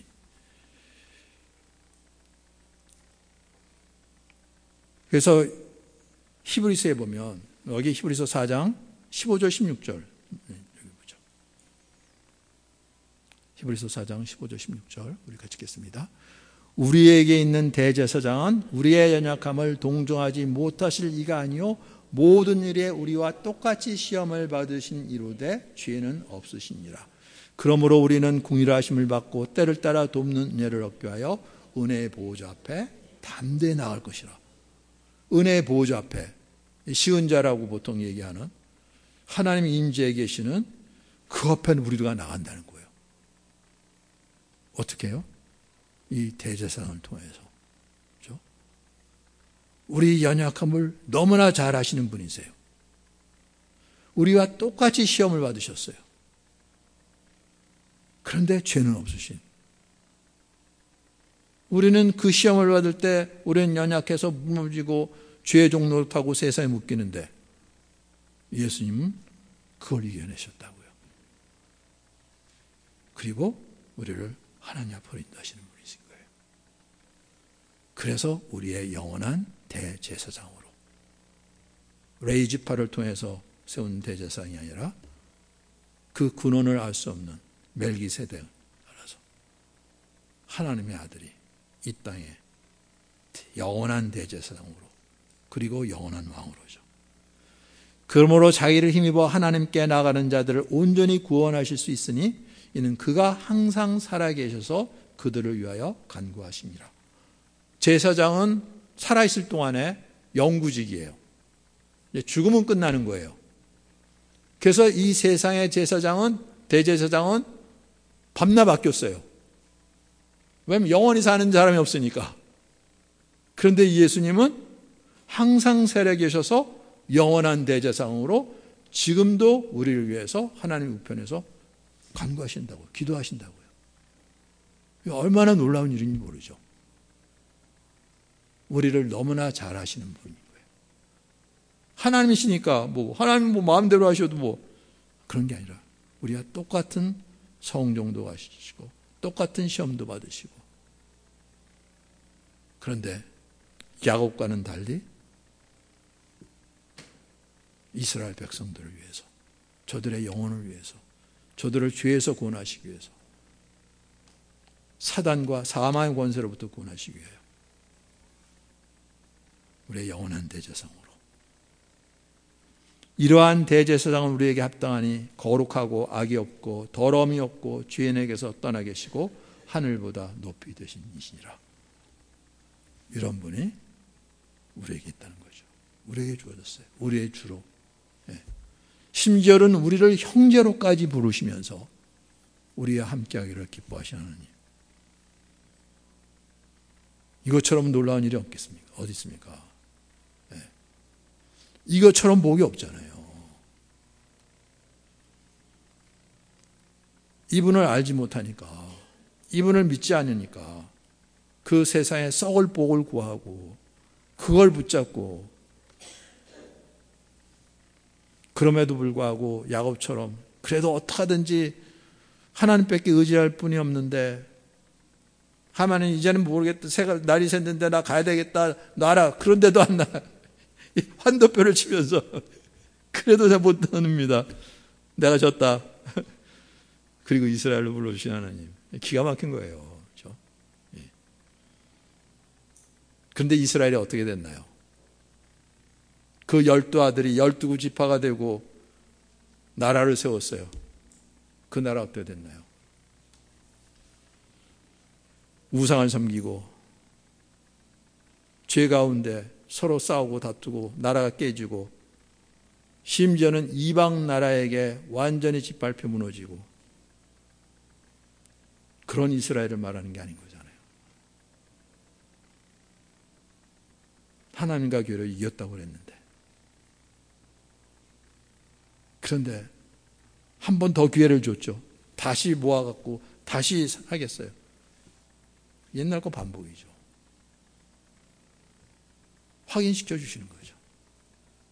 그래서 히브리서에 보면 여기 히브리서 4장 15절 16절 여기 보죠. 히브리서 4장 15절 16절 우리 같이 읽겠습니다. 우리에게 있는 대제사장은 우리의 연약함을 동정하지 못하실 이가 아니요 모든 일에 우리와 똑같이 시험을 받으신 이로되 죄는 없으시니라. 그러므로 우리는 궁일하심을 받고 때를 따라 돕는 은혜를 얻게 하여 은혜의 보호자 앞에 담대히 나갈 것이라. 은혜의 보호자 앞에, 쉬운 자라고 보통 얘기하는 하나님 임재에 계시는 그 앞에는 우리가 나간다는 거예요. 어떻게 해요? 이 대제사장을 통해서. 그렇죠? 우리 연약함을 너무나 잘 아시는 분이세요. 우리와 똑같이 시험을 받으셨어요. 그런데 죄는 없으신. 우리는 그 시험을 받을 때 우리는 연약해서 무너지고 죄의 종로를 타고 세상에 묶이는데 예수님은 그걸 이겨내셨다고요. 그리고 우리를 하나님 앞으로 인도하시는 분이신 거예요. 그래서 우리의 영원한 대제사장으로 레이지파를 통해서 세운 대제사장이 아니라 그 근원을 알 수 없는 멜기세덱을 따라서 하나님의 아들이 이 땅에 영원한 대제사장으로 그리고 영원한 왕으로죠. 그러므로 자기를 힘입어 하나님께 나가는 자들을 온전히 구원하실 수 있으니 이는 그가 항상 살아계셔서 그들을 위하여 간구하시니라. 제사장은 살아있을 동안에 영구직이에요. 죽으면 끝나는 거예요. 그래서 이 세상의 제사장은 대제사장은 밤낮 바뀌었어요. 왜냐하면 영원히 사는 사람이 없으니까. 그런데 예수님은 항상 살아계셔서 영원한 대제사장으로 지금도 우리를 위해서 하나님 우편에서 간구하신다고요. 기도하신다고요. 얼마나 놀라운 일인지 모르죠. 우리를 너무나 잘 아시는 분인 거예요. 하나님이시니까 하나님 마음대로 하셔도 그런 게 아니라 우리와 똑같은 성정도 하시고 똑같은 시험도 받으시고 그런데 야곱과는 달리 이스라엘 백성들을 위해서 저들의 영혼을 위해서 저들을 죄에서 구원하시기 위해서 사단과 사망의 권세로부터 구원하시기 위하여 우리의 영원한 대제사장으로 이러한 대제사장은 우리에게 합당하니 거룩하고 악이 없고 더러움이 없고 죄인에게서 떠나 계시고 하늘보다 높이 되신 이시니라. 이런 분이 우리에게 있다는 거죠. 우리에게 주어졌어요. 우리의 주로. 심지어는 우리를 형제로까지 부르시면서 우리와 함께하기를 기뻐하시는 하나님. 이것처럼 놀라운 일이 없겠습니까? 어디 있습니까? 이것처럼 복이 없잖아요. 이분을 알지 못하니까, 이분을 믿지 않으니까 그 세상에 썩을 복을 구하고 그걸 붙잡고 그럼에도 불구하고 야곱처럼 그래도 어떻게든지 하나님밖에 의지할 뿐이 없는데 하나님 이제는 모르겠다. 날이 샜는데 나 가야 되겠다. 놔라. 그런데도 안 나. 환도표를 치면서 그래도 잘 못 나눕니다. 내가 졌다. 그리고 이스라엘로 불러주신 하나님. 기가 막힌 거예요. 그렇죠? 그런데 이스라엘이 어떻게 됐나요? 그 12아들이 12지파가 되고 나라를 세웠어요. 그 나라 어떻게 됐나요? 우상을 섬기고 죄 가운데 서로 싸우고 다투고 나라가 깨지고 심지어는 이방 나라에게 완전히 짓밟혀 무너지고 그런 이스라엘을 말하는 게 아닌 거잖아요. 하나님과 교회를 이겼다고 그랬는데 그런데 한 번 더 기회를 줬죠. 다시 모아갖고 다시 하겠어요. 옛날 거 반복이죠. 확인시켜 주시는 거죠.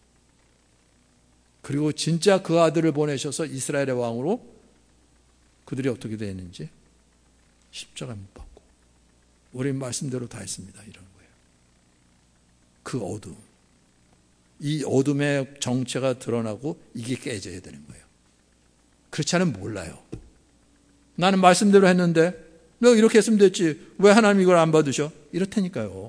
그리고 진짜 그 아들을 보내셔서 이스라엘의 왕으로 그들이 어떻게 되었는지 십자가 못 박고 우리 말씀대로 다 했습니다. 이런 거예요. 그 어둠, 이 어둠의 정체가 드러나고 이게 깨져야 되는 거예요. 그렇지 않으면 몰라요. 나는 말씀대로 했는데 너 이렇게 했으면 됐지 왜 하나님 이걸 안 받으셔? 이렇다니까요.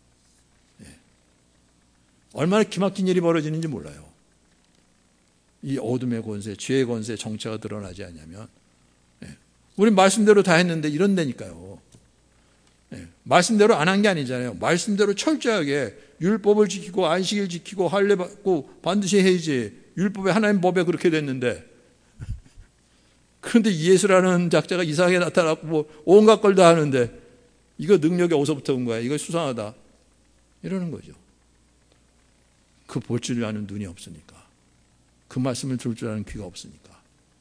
얼마나 기막힌 일이 벌어지는지 몰라요. 이 어둠의 권세, 죄의 권세 정체가 드러나지 않냐면 우리 말씀대로 다 했는데 이런다니까요. 말씀대로 안 한 게 아니잖아요. 말씀대로 철저하게 율법을 지키고 안식일 지키고 할례 받고 반드시 해야지. 율법에 하나님 법에 그렇게 됐는데 그런데 예수라는 작자가 이상하게 나타났고 뭐 온갖 걸 다 하는데 이거 능력이 어디서부터 온 거야? 이거 수상하다. 이러는 거죠. 그 볼 줄 아는 눈이 없으니까. 그 말씀을 들을 줄 아는 귀가 없으니까.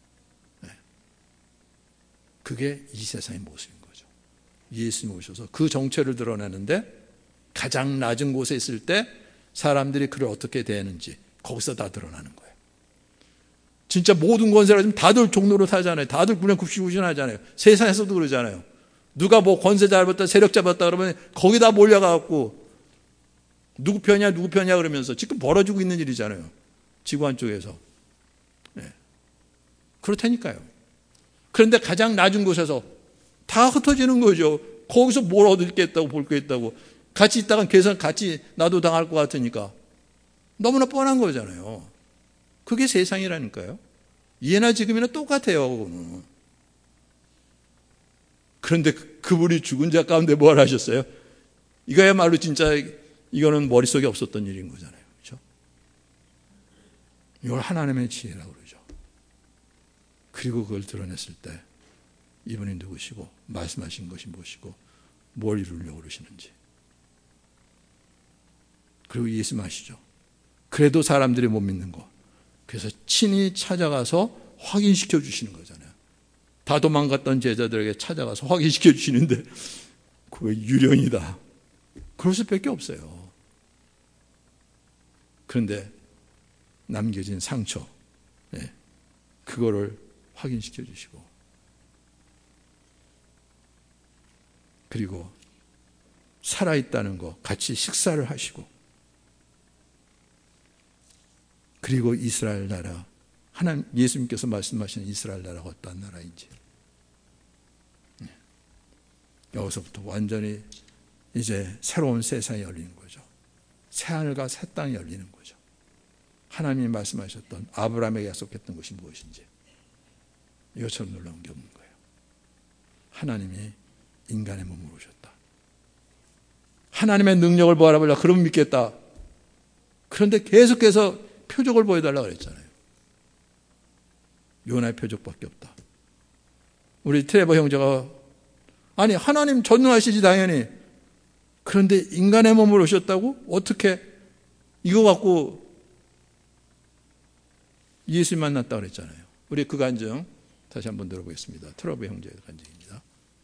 그게 이 세상의 모습인 거죠. 예수님이 오셔서 그 정체를 드러내는데 가장 낮은 곳에 있을 때 사람들이 그를 어떻게 대하는지 거기서 다 드러나는 거예요. 진짜 모든 권세를 지금 다들 종로로 타잖아요. 다들 그냥 굽신굽신하잖아요. 세상에서도 그러잖아요. 누가 뭐 권세 잡았다 세력 잡았다 그러면 거기다 몰려가갖고 누구 편이야 그러면서 지금 벌어지고 있는 일이잖아요. 지구 한쪽에서. 그렇다니까요. 그런데 가장 낮은 곳에서 다 흩어지는 거죠. 거기서 뭘 얻을 게 있다고 볼 게 있다고. 같이 있다가 계산 같이 나도 당할 것 같으니까. 너무나 뻔한 거잖아요. 그게 세상이라니까요. 예나 지금이나 똑같아요. 그거는. 그런데 그분이 죽은 자 가운데 뭘 하셨어요? 이거야말로 진짜 이거는 머릿속에 없었던 일인 거잖아요. 그렇죠? 이걸 하나님의 지혜라고 그러죠. 그리고 그걸 드러냈을 때 이분이 누구시고 말씀하신 것이 무엇이고 뭘 이루려고 그러시는지. 그리고 예수님 아시죠? 그래도 사람들이 못 믿는 거. 그래서 친히 찾아가서 확인시켜 주시는 거잖아요. 다 도망갔던 제자들에게 찾아가서 확인시켜 주시는데 그거 유령이다. 그럴 수밖에 없어요. 그런데 남겨진 상처, 그거를 확인시켜 주시고 그리고 살아있다는 거 같이 식사를 하시고 그리고 이스라엘 나라 하나님 예수님께서 말씀하시는 이스라엘 나라가 어떤 나라인지 여기서부터 완전히 이제 새로운 세상이 열리는 거죠. 새하늘과 새 땅이 열리는 거죠. 하나님이 말씀하셨던 아브라함에게 약속했던 것이 무엇인지 이것처럼 놀라운 게 없는 거예요. 하나님이 인간의 몸으로 오셨다. 하나님의 능력을 바라보려 그러면 믿겠다. 그런데 계속해서 표적을 보여달라고 그랬잖아요. 요나의 표적밖에 없다. 우리 트레버 형제가 아니 하나님 전능하시지 당연히. 그런데 인간의 몸으로 오셨다고? 어떻게 이거 갖고 예수님 만났다 그랬잖아요. 우리 그 간증 다시 한번 들어보겠습니다. 트러브 형제의 간증입니다.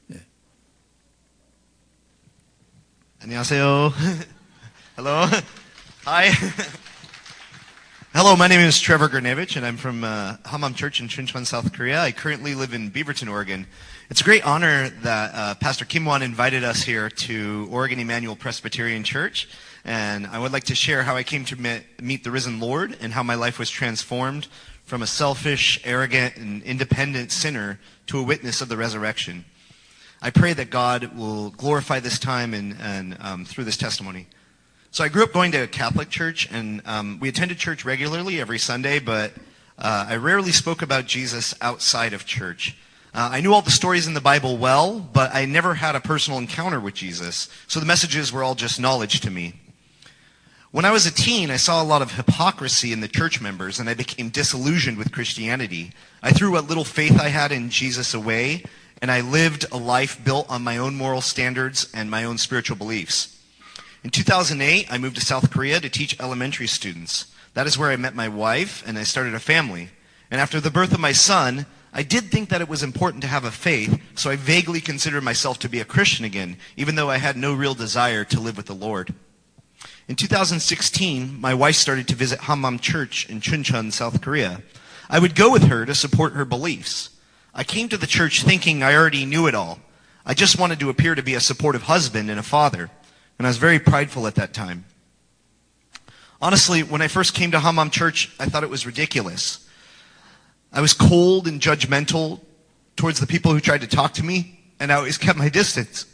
안녕하세요. Hello. Hi. Hello, my name is Trevor Gernevich, and I'm from Hammam Church in Chuncheon, South Korea. I currently live in Beaverton, Oregon. It's a great honor that Pastor Kim Won invited us here to Oregon Emmanuel Presbyterian Church, and I would like to share how I came to meet the risen Lord and how my life was transformed from a selfish, arrogant, and independent sinner to a witness of the resurrection. I pray that God will glorify this time and through this testimony. So I grew up going to a Catholic church, and we attended church regularly every Sunday, but I rarely spoke about Jesus outside of church. I knew all the stories in the Bible well, but I never had a personal encounter with Jesus, so the messages were all just knowledge to me. When I was a teen, I saw a lot of hypocrisy in the church members, and I became disillusioned with Christianity. I threw what little faith I had in Jesus away, and I lived a life built on my own moral standards and my own spiritual beliefs. In 2008, I moved to South Korea to teach elementary students. That is where I met my wife, and I started a family. And after the birth of my son, I did think that it was important to have a faith, so I vaguely considered myself to be a Christian again, even though I had no real desire to live with the Lord. In 2016, my wife started to visit Hammam Church in Chuncheon, South Korea. I would go with her to support her beliefs. I came to the church thinking I already knew it all. I just wanted to appear to be a supportive husband and a father, and I was very prideful at that time. Honestly, when I first came to Hammam Church, I thought it was ridiculous. I was cold and judgmental towards the people who tried to talk to me, and I always kept my distance.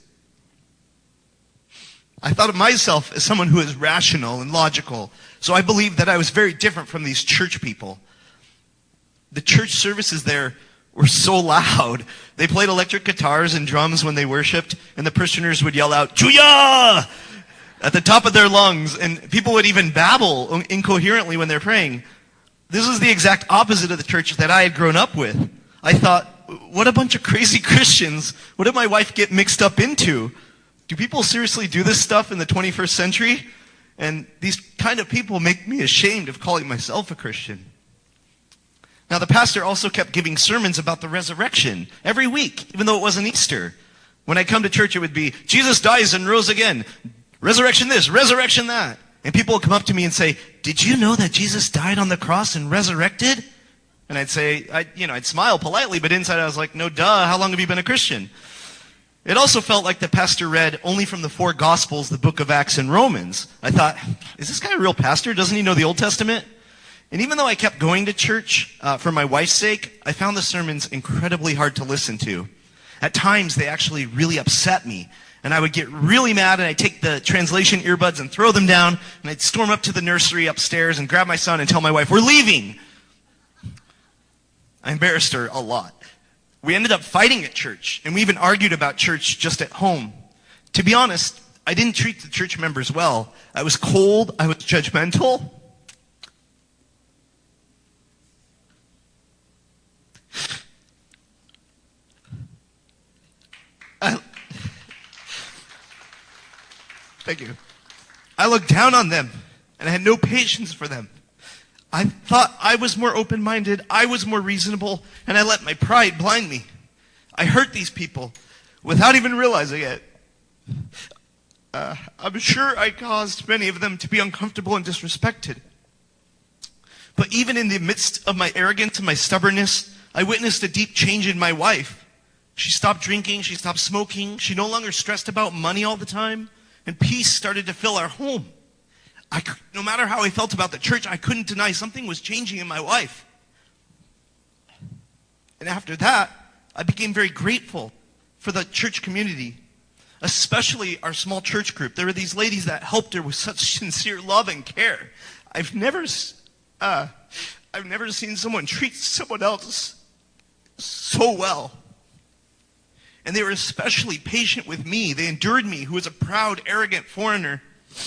I thought of myself as someone who is rational and logical, so I believed that I was very different from these church people. The church services there were so loud. They played electric guitars and drums when they worshiped, and the parishioners would yell out, "Juya!" at the top of their lungs, and people would even babble incoherently when they're praying. This was the exact opposite of the church that I had grown up with. I thought, what a bunch of crazy Christians. What did my wife get mixed up into? Do people seriously do this stuff in the 21st century? And these kind of people make me ashamed of calling myself a Christian. Now, the pastor also kept giving sermons about the resurrection every week, even though it wasn't Easter. When I come to church, it would be, Jesus dies and rose again. Resurrection this, resurrection that. And people would come up to me and say, did you know that Jesus died on the cross and resurrected? And I'd say, I'd smile politely, but inside I was like, no duh, how long have you been a Christian? It also felt like the pastor read only from the 4 Gospels, the book of Acts and Romans. I thought, is this guy a real pastor? Doesn't he know the Old Testament? And even though I kept going to church for my wife's sake, I found the sermons incredibly hard to listen to. At times, they actually really upset me. And I would get really mad, and I'd take the translation earbuds and throw them down, and I'd storm up to the nursery upstairs and grab my son and tell my wife, we're leaving. I embarrassed her a lot. We ended up fighting at church, and we even argued about church just at home. To be honest, I didn't treat the church members well. I was cold, I was judgmental. Thank you. I looked down on them, and I had no patience for them. I thought I was more open-minded, I was more reasonable, and I let my pride blind me. I hurt these people without even realizing it. I'm sure I caused many of them to be uncomfortable and disrespected. But even in the midst of my arrogance and my stubbornness, I witnessed a deep change in my wife. She stopped drinking, she stopped smoking, she no longer stressed about money all the time, and peace started to fill our home. No matter how I felt about the church, I couldn't deny something was changing in my wife. And after that, I became very grateful for the church community, especially our small church group. There were these ladies that helped her with such sincere love and care. I've never seen someone treat someone else so well. And they were especially patient with me. They endured me, who was a proud, arrogant foreigner.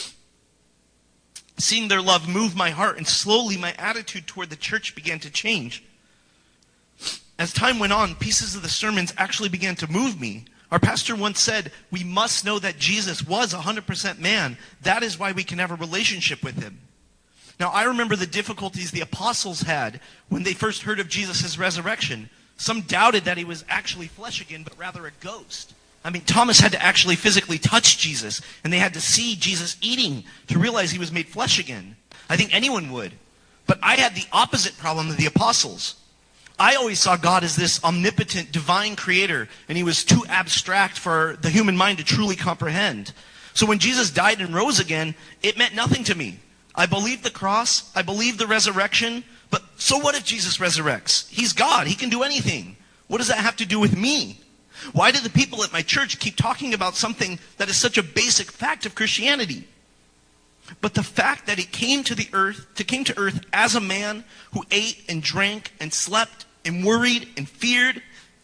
Seeing their love move my heart, and slowly my attitude toward the church began to change. As time went on, pieces of the sermons actually began to move me. Our pastor once said, we must know that Jesus was 100% man. That is why we can have a relationship with him. Now, I remember the difficulties the apostles had when they first heard of Jesus' resurrection. Some doubted that he was actually flesh again, but rather a ghost. I mean, Thomas had to actually physically touch Jesus, and they had to see Jesus eating to realize he was made flesh again. I think anyone would. But I had the opposite problem of the apostles. I always saw God as this omnipotent, divine creator, and he was too abstract for the human mind to truly comprehend. So when Jesus died and rose again, it meant nothing to me. I believed the cross, I believed the resurrection, but so what if Jesus resurrects? He's God, he can do anything. What does that have to do with me? Why do the people at my church keep talking about something that is such a basic fact of Christianity? But the fact that he came to earth as a man who ate and drank and slept and worried and feared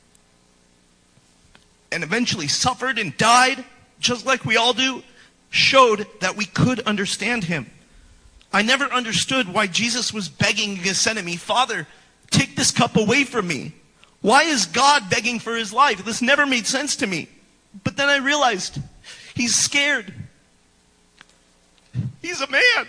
and eventually suffered and died, just like we all do, showed that we could understand him. I never understood why Jesus was begging in Gethsemane, Father, take this cup away from me. Why is God begging for his life? This never made sense to me. But then I realized he's scared. He's a man.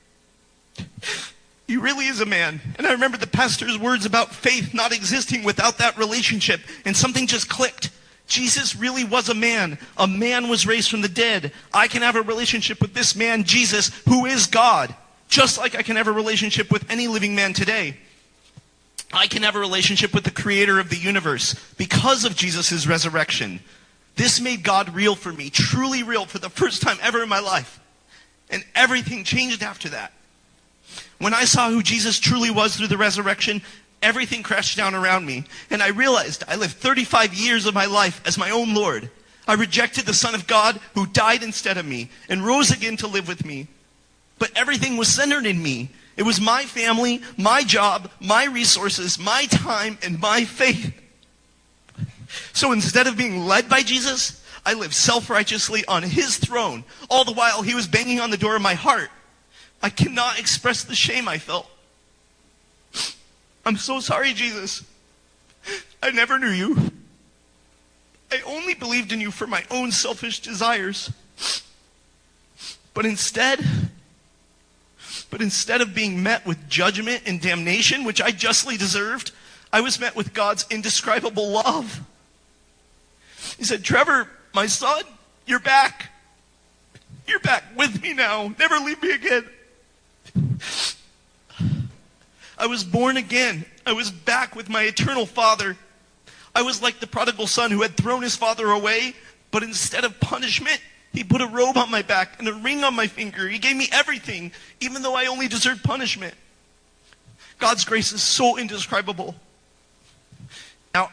He really is a man. And I remember the pastor's words about faith not existing without that relationship. And something just clicked. Jesus really was a man. A man was raised from the dead. I can have a relationship with this man, Jesus, who is God, just like I can have a relationship with any living man today. I can have a relationship with the creator of the universe because of Jesus' resurrection. This made God real for me, truly real for the first time ever in my life. And everything changed after that. When I saw who Jesus truly was through the resurrection, everything crashed down around me. And I realized I lived 35 years of my life as my own Lord. I rejected the Son of God who died instead of me and rose again to live with me. But everything was centered in me. It was my family, my job, my resources, my time, and my faith. So instead of being led by Jesus, I lived self-righteously on his throne, all the while he was banging on the door of my heart. I cannot express the shame I felt. I'm so sorry, Jesus. I never knew you. I only believed in you for my own selfish desires. But instead of being met with judgment and damnation, which I justly deserved, I was met with God's indescribable love. He said, Trevor, my son, you're back. You're back with me now. Never leave me again. I was born again. I was back with my eternal Father. I was like the prodigal son who had thrown his father away, but instead of punishment, he put a robe on my back and a ring on my finger. He gave me everything, even though I only deserved punishment. God's grace is so indescribable. Now,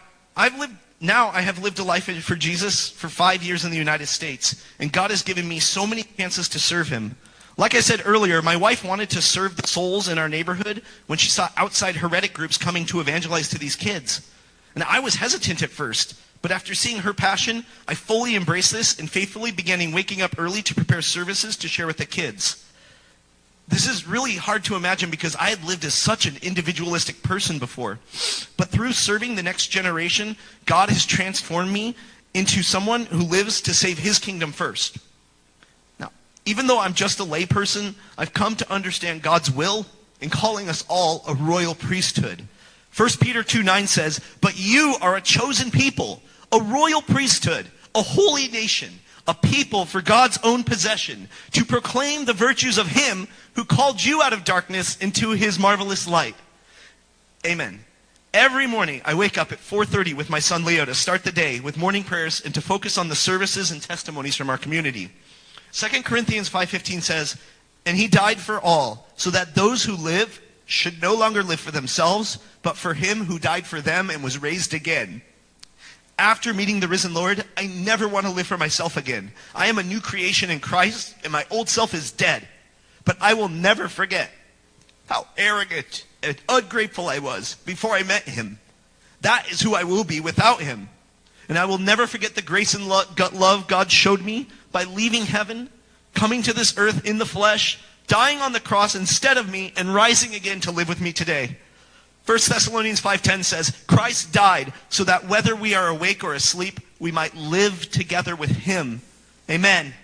I have lived a life for Jesus for 5 years in the United States, and God has given me so many chances to serve him. Like I said earlier, my wife wanted to serve the souls in our neighborhood when she saw outside heretic groups coming to evangelize to these kids. And I was hesitant at first, but after seeing her passion, I fully embraced this and faithfully began waking up early to prepare services to share with the kids. This is really hard to imagine because I had lived as such an individualistic person before. But through serving the next generation, God has transformed me into someone who lives to save his kingdom first. Now, even though I'm just a lay person, I've come to understand God's will in calling us all a royal priesthood. 1 Peter 2:9 says, "But you are a chosen people, a royal priesthood, a holy nation, a people for God's own possession, to proclaim the virtues of him who called you out of darkness into his marvelous light." Amen. Every morning I wake up at 4:30 with my son Leo to start the day with morning prayers and to focus on the services and testimonies from our community. 2 Corinthians 5:15 says, "And he died for all, so that those who live should no longer live for themselves, but for him who died for them and was raised again." After meeting the risen Lord, I never want to live for myself again. I am a new creation in Christ, and my old self is dead. But I will never forget how arrogant and ungrateful I was before I met him. That is who I will be without him. And I will never forget the grace and love God showed me by leaving heaven, coming to this earth in the flesh, dying on the cross instead of me, and rising again to live with me today. 1 Thessalonians 5:10 says, "Christ died so that whether we are awake or asleep, we might live together with him." Amen.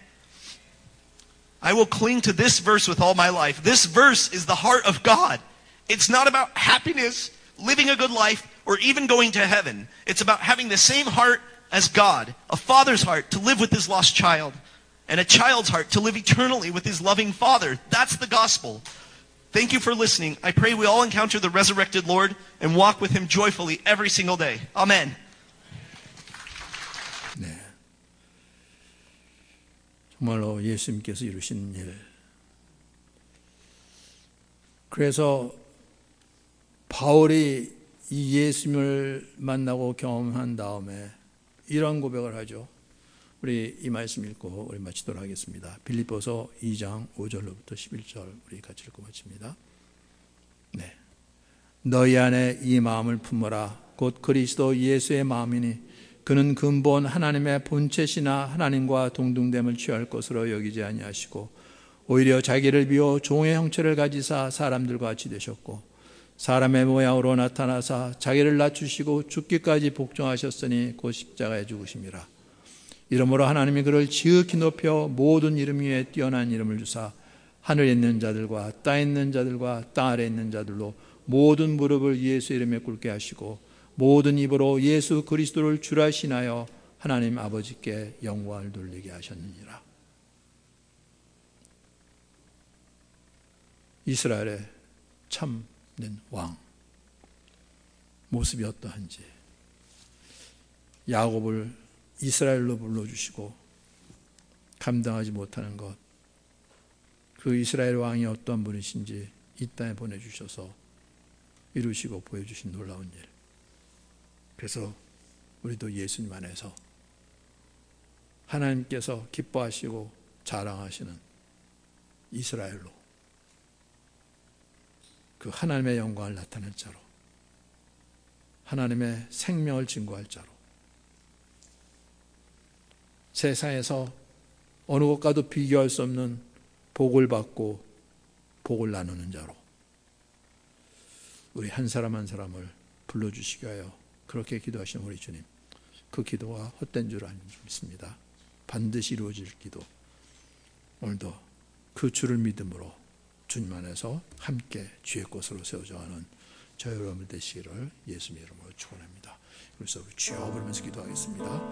I will cling to this verse with all my life. This verse is the heart of God. It's not about happiness, living a good life, or even going to heaven. It's about having the same heart as God, a father's heart to live with his lost child, and a child's heart to live eternally with his loving father. That's the gospel. Thank you for listening. I pray we all encounter the resurrected Lord and walk with him joyfully every single day. Amen. 네. 정말로 예수님께서 이루신 일. 그래서 바울이 이 예수님을 만나고 경험한 다음에 이런 고백을 하죠. 우리 이 말씀 읽고 우리 마치도록 하겠습니다. 빌립보서 2장 5절로부터 11절 우리 같이 읽고 마칩니다. 네. 너희 안에 이 마음을 품어라. 곧 그리스도 예수의 마음이니 그는 근본 하나님의 본체시나 하나님과 동등됨을 취할 것으로 여기지 아니하시고 오히려 자기를 비워 종의 형체를 가지사 사람들과 같이 되셨고 사람의 모양으로 나타나사 자기를 낮추시고 죽기까지 복종하셨으니 곧 십자가에 죽으심이라. 이러므로 하나님이 그를 지극히 높여 모든 이름 위에 뛰어난 이름을 주사 하늘에 있는 자들과 땅에 있는 자들과 땅 아래에 있는 자들로 모든 무릎을 예수 이름에 꿇게 하시고 모든 입으로 예수 그리스도를 주라 신하여 하나님 아버지께 영광을 돌리게 하셨느니라. 이스라엘의 참된 왕 모습이 어떠한지, 야곱을 이스라엘로 불러주시고 감당하지 못하는 것, 그 이스라엘 왕이 어떠한 분이신지 이 땅에 보내주셔서 이루시고 보여주신 놀라운 일. 그래서 우리도 예수님 안에서 하나님께서 기뻐하시고 자랑하시는 이스라엘로, 그 하나님의 영광을 나타낼 자로, 하나님의 생명을 증거할 자로, 세상에서 어느 것과도 비교할 수 없는 복을 받고 복을 나누는 자로 우리 한 사람 한 사람을 불러주시게 하여 그렇게 기도하시는 우리 주님, 그 기도가 헛된 줄 믿습니다. 반드시 이루어질 기도, 오늘도 그 주를 믿음으로 주님 안에서 함께 주의 것으로 세워져가는 저 여러분 되시기를 예수님의 이름으로 축원합니다. 그래서 우리 주여 부르면서 기도하겠습니다.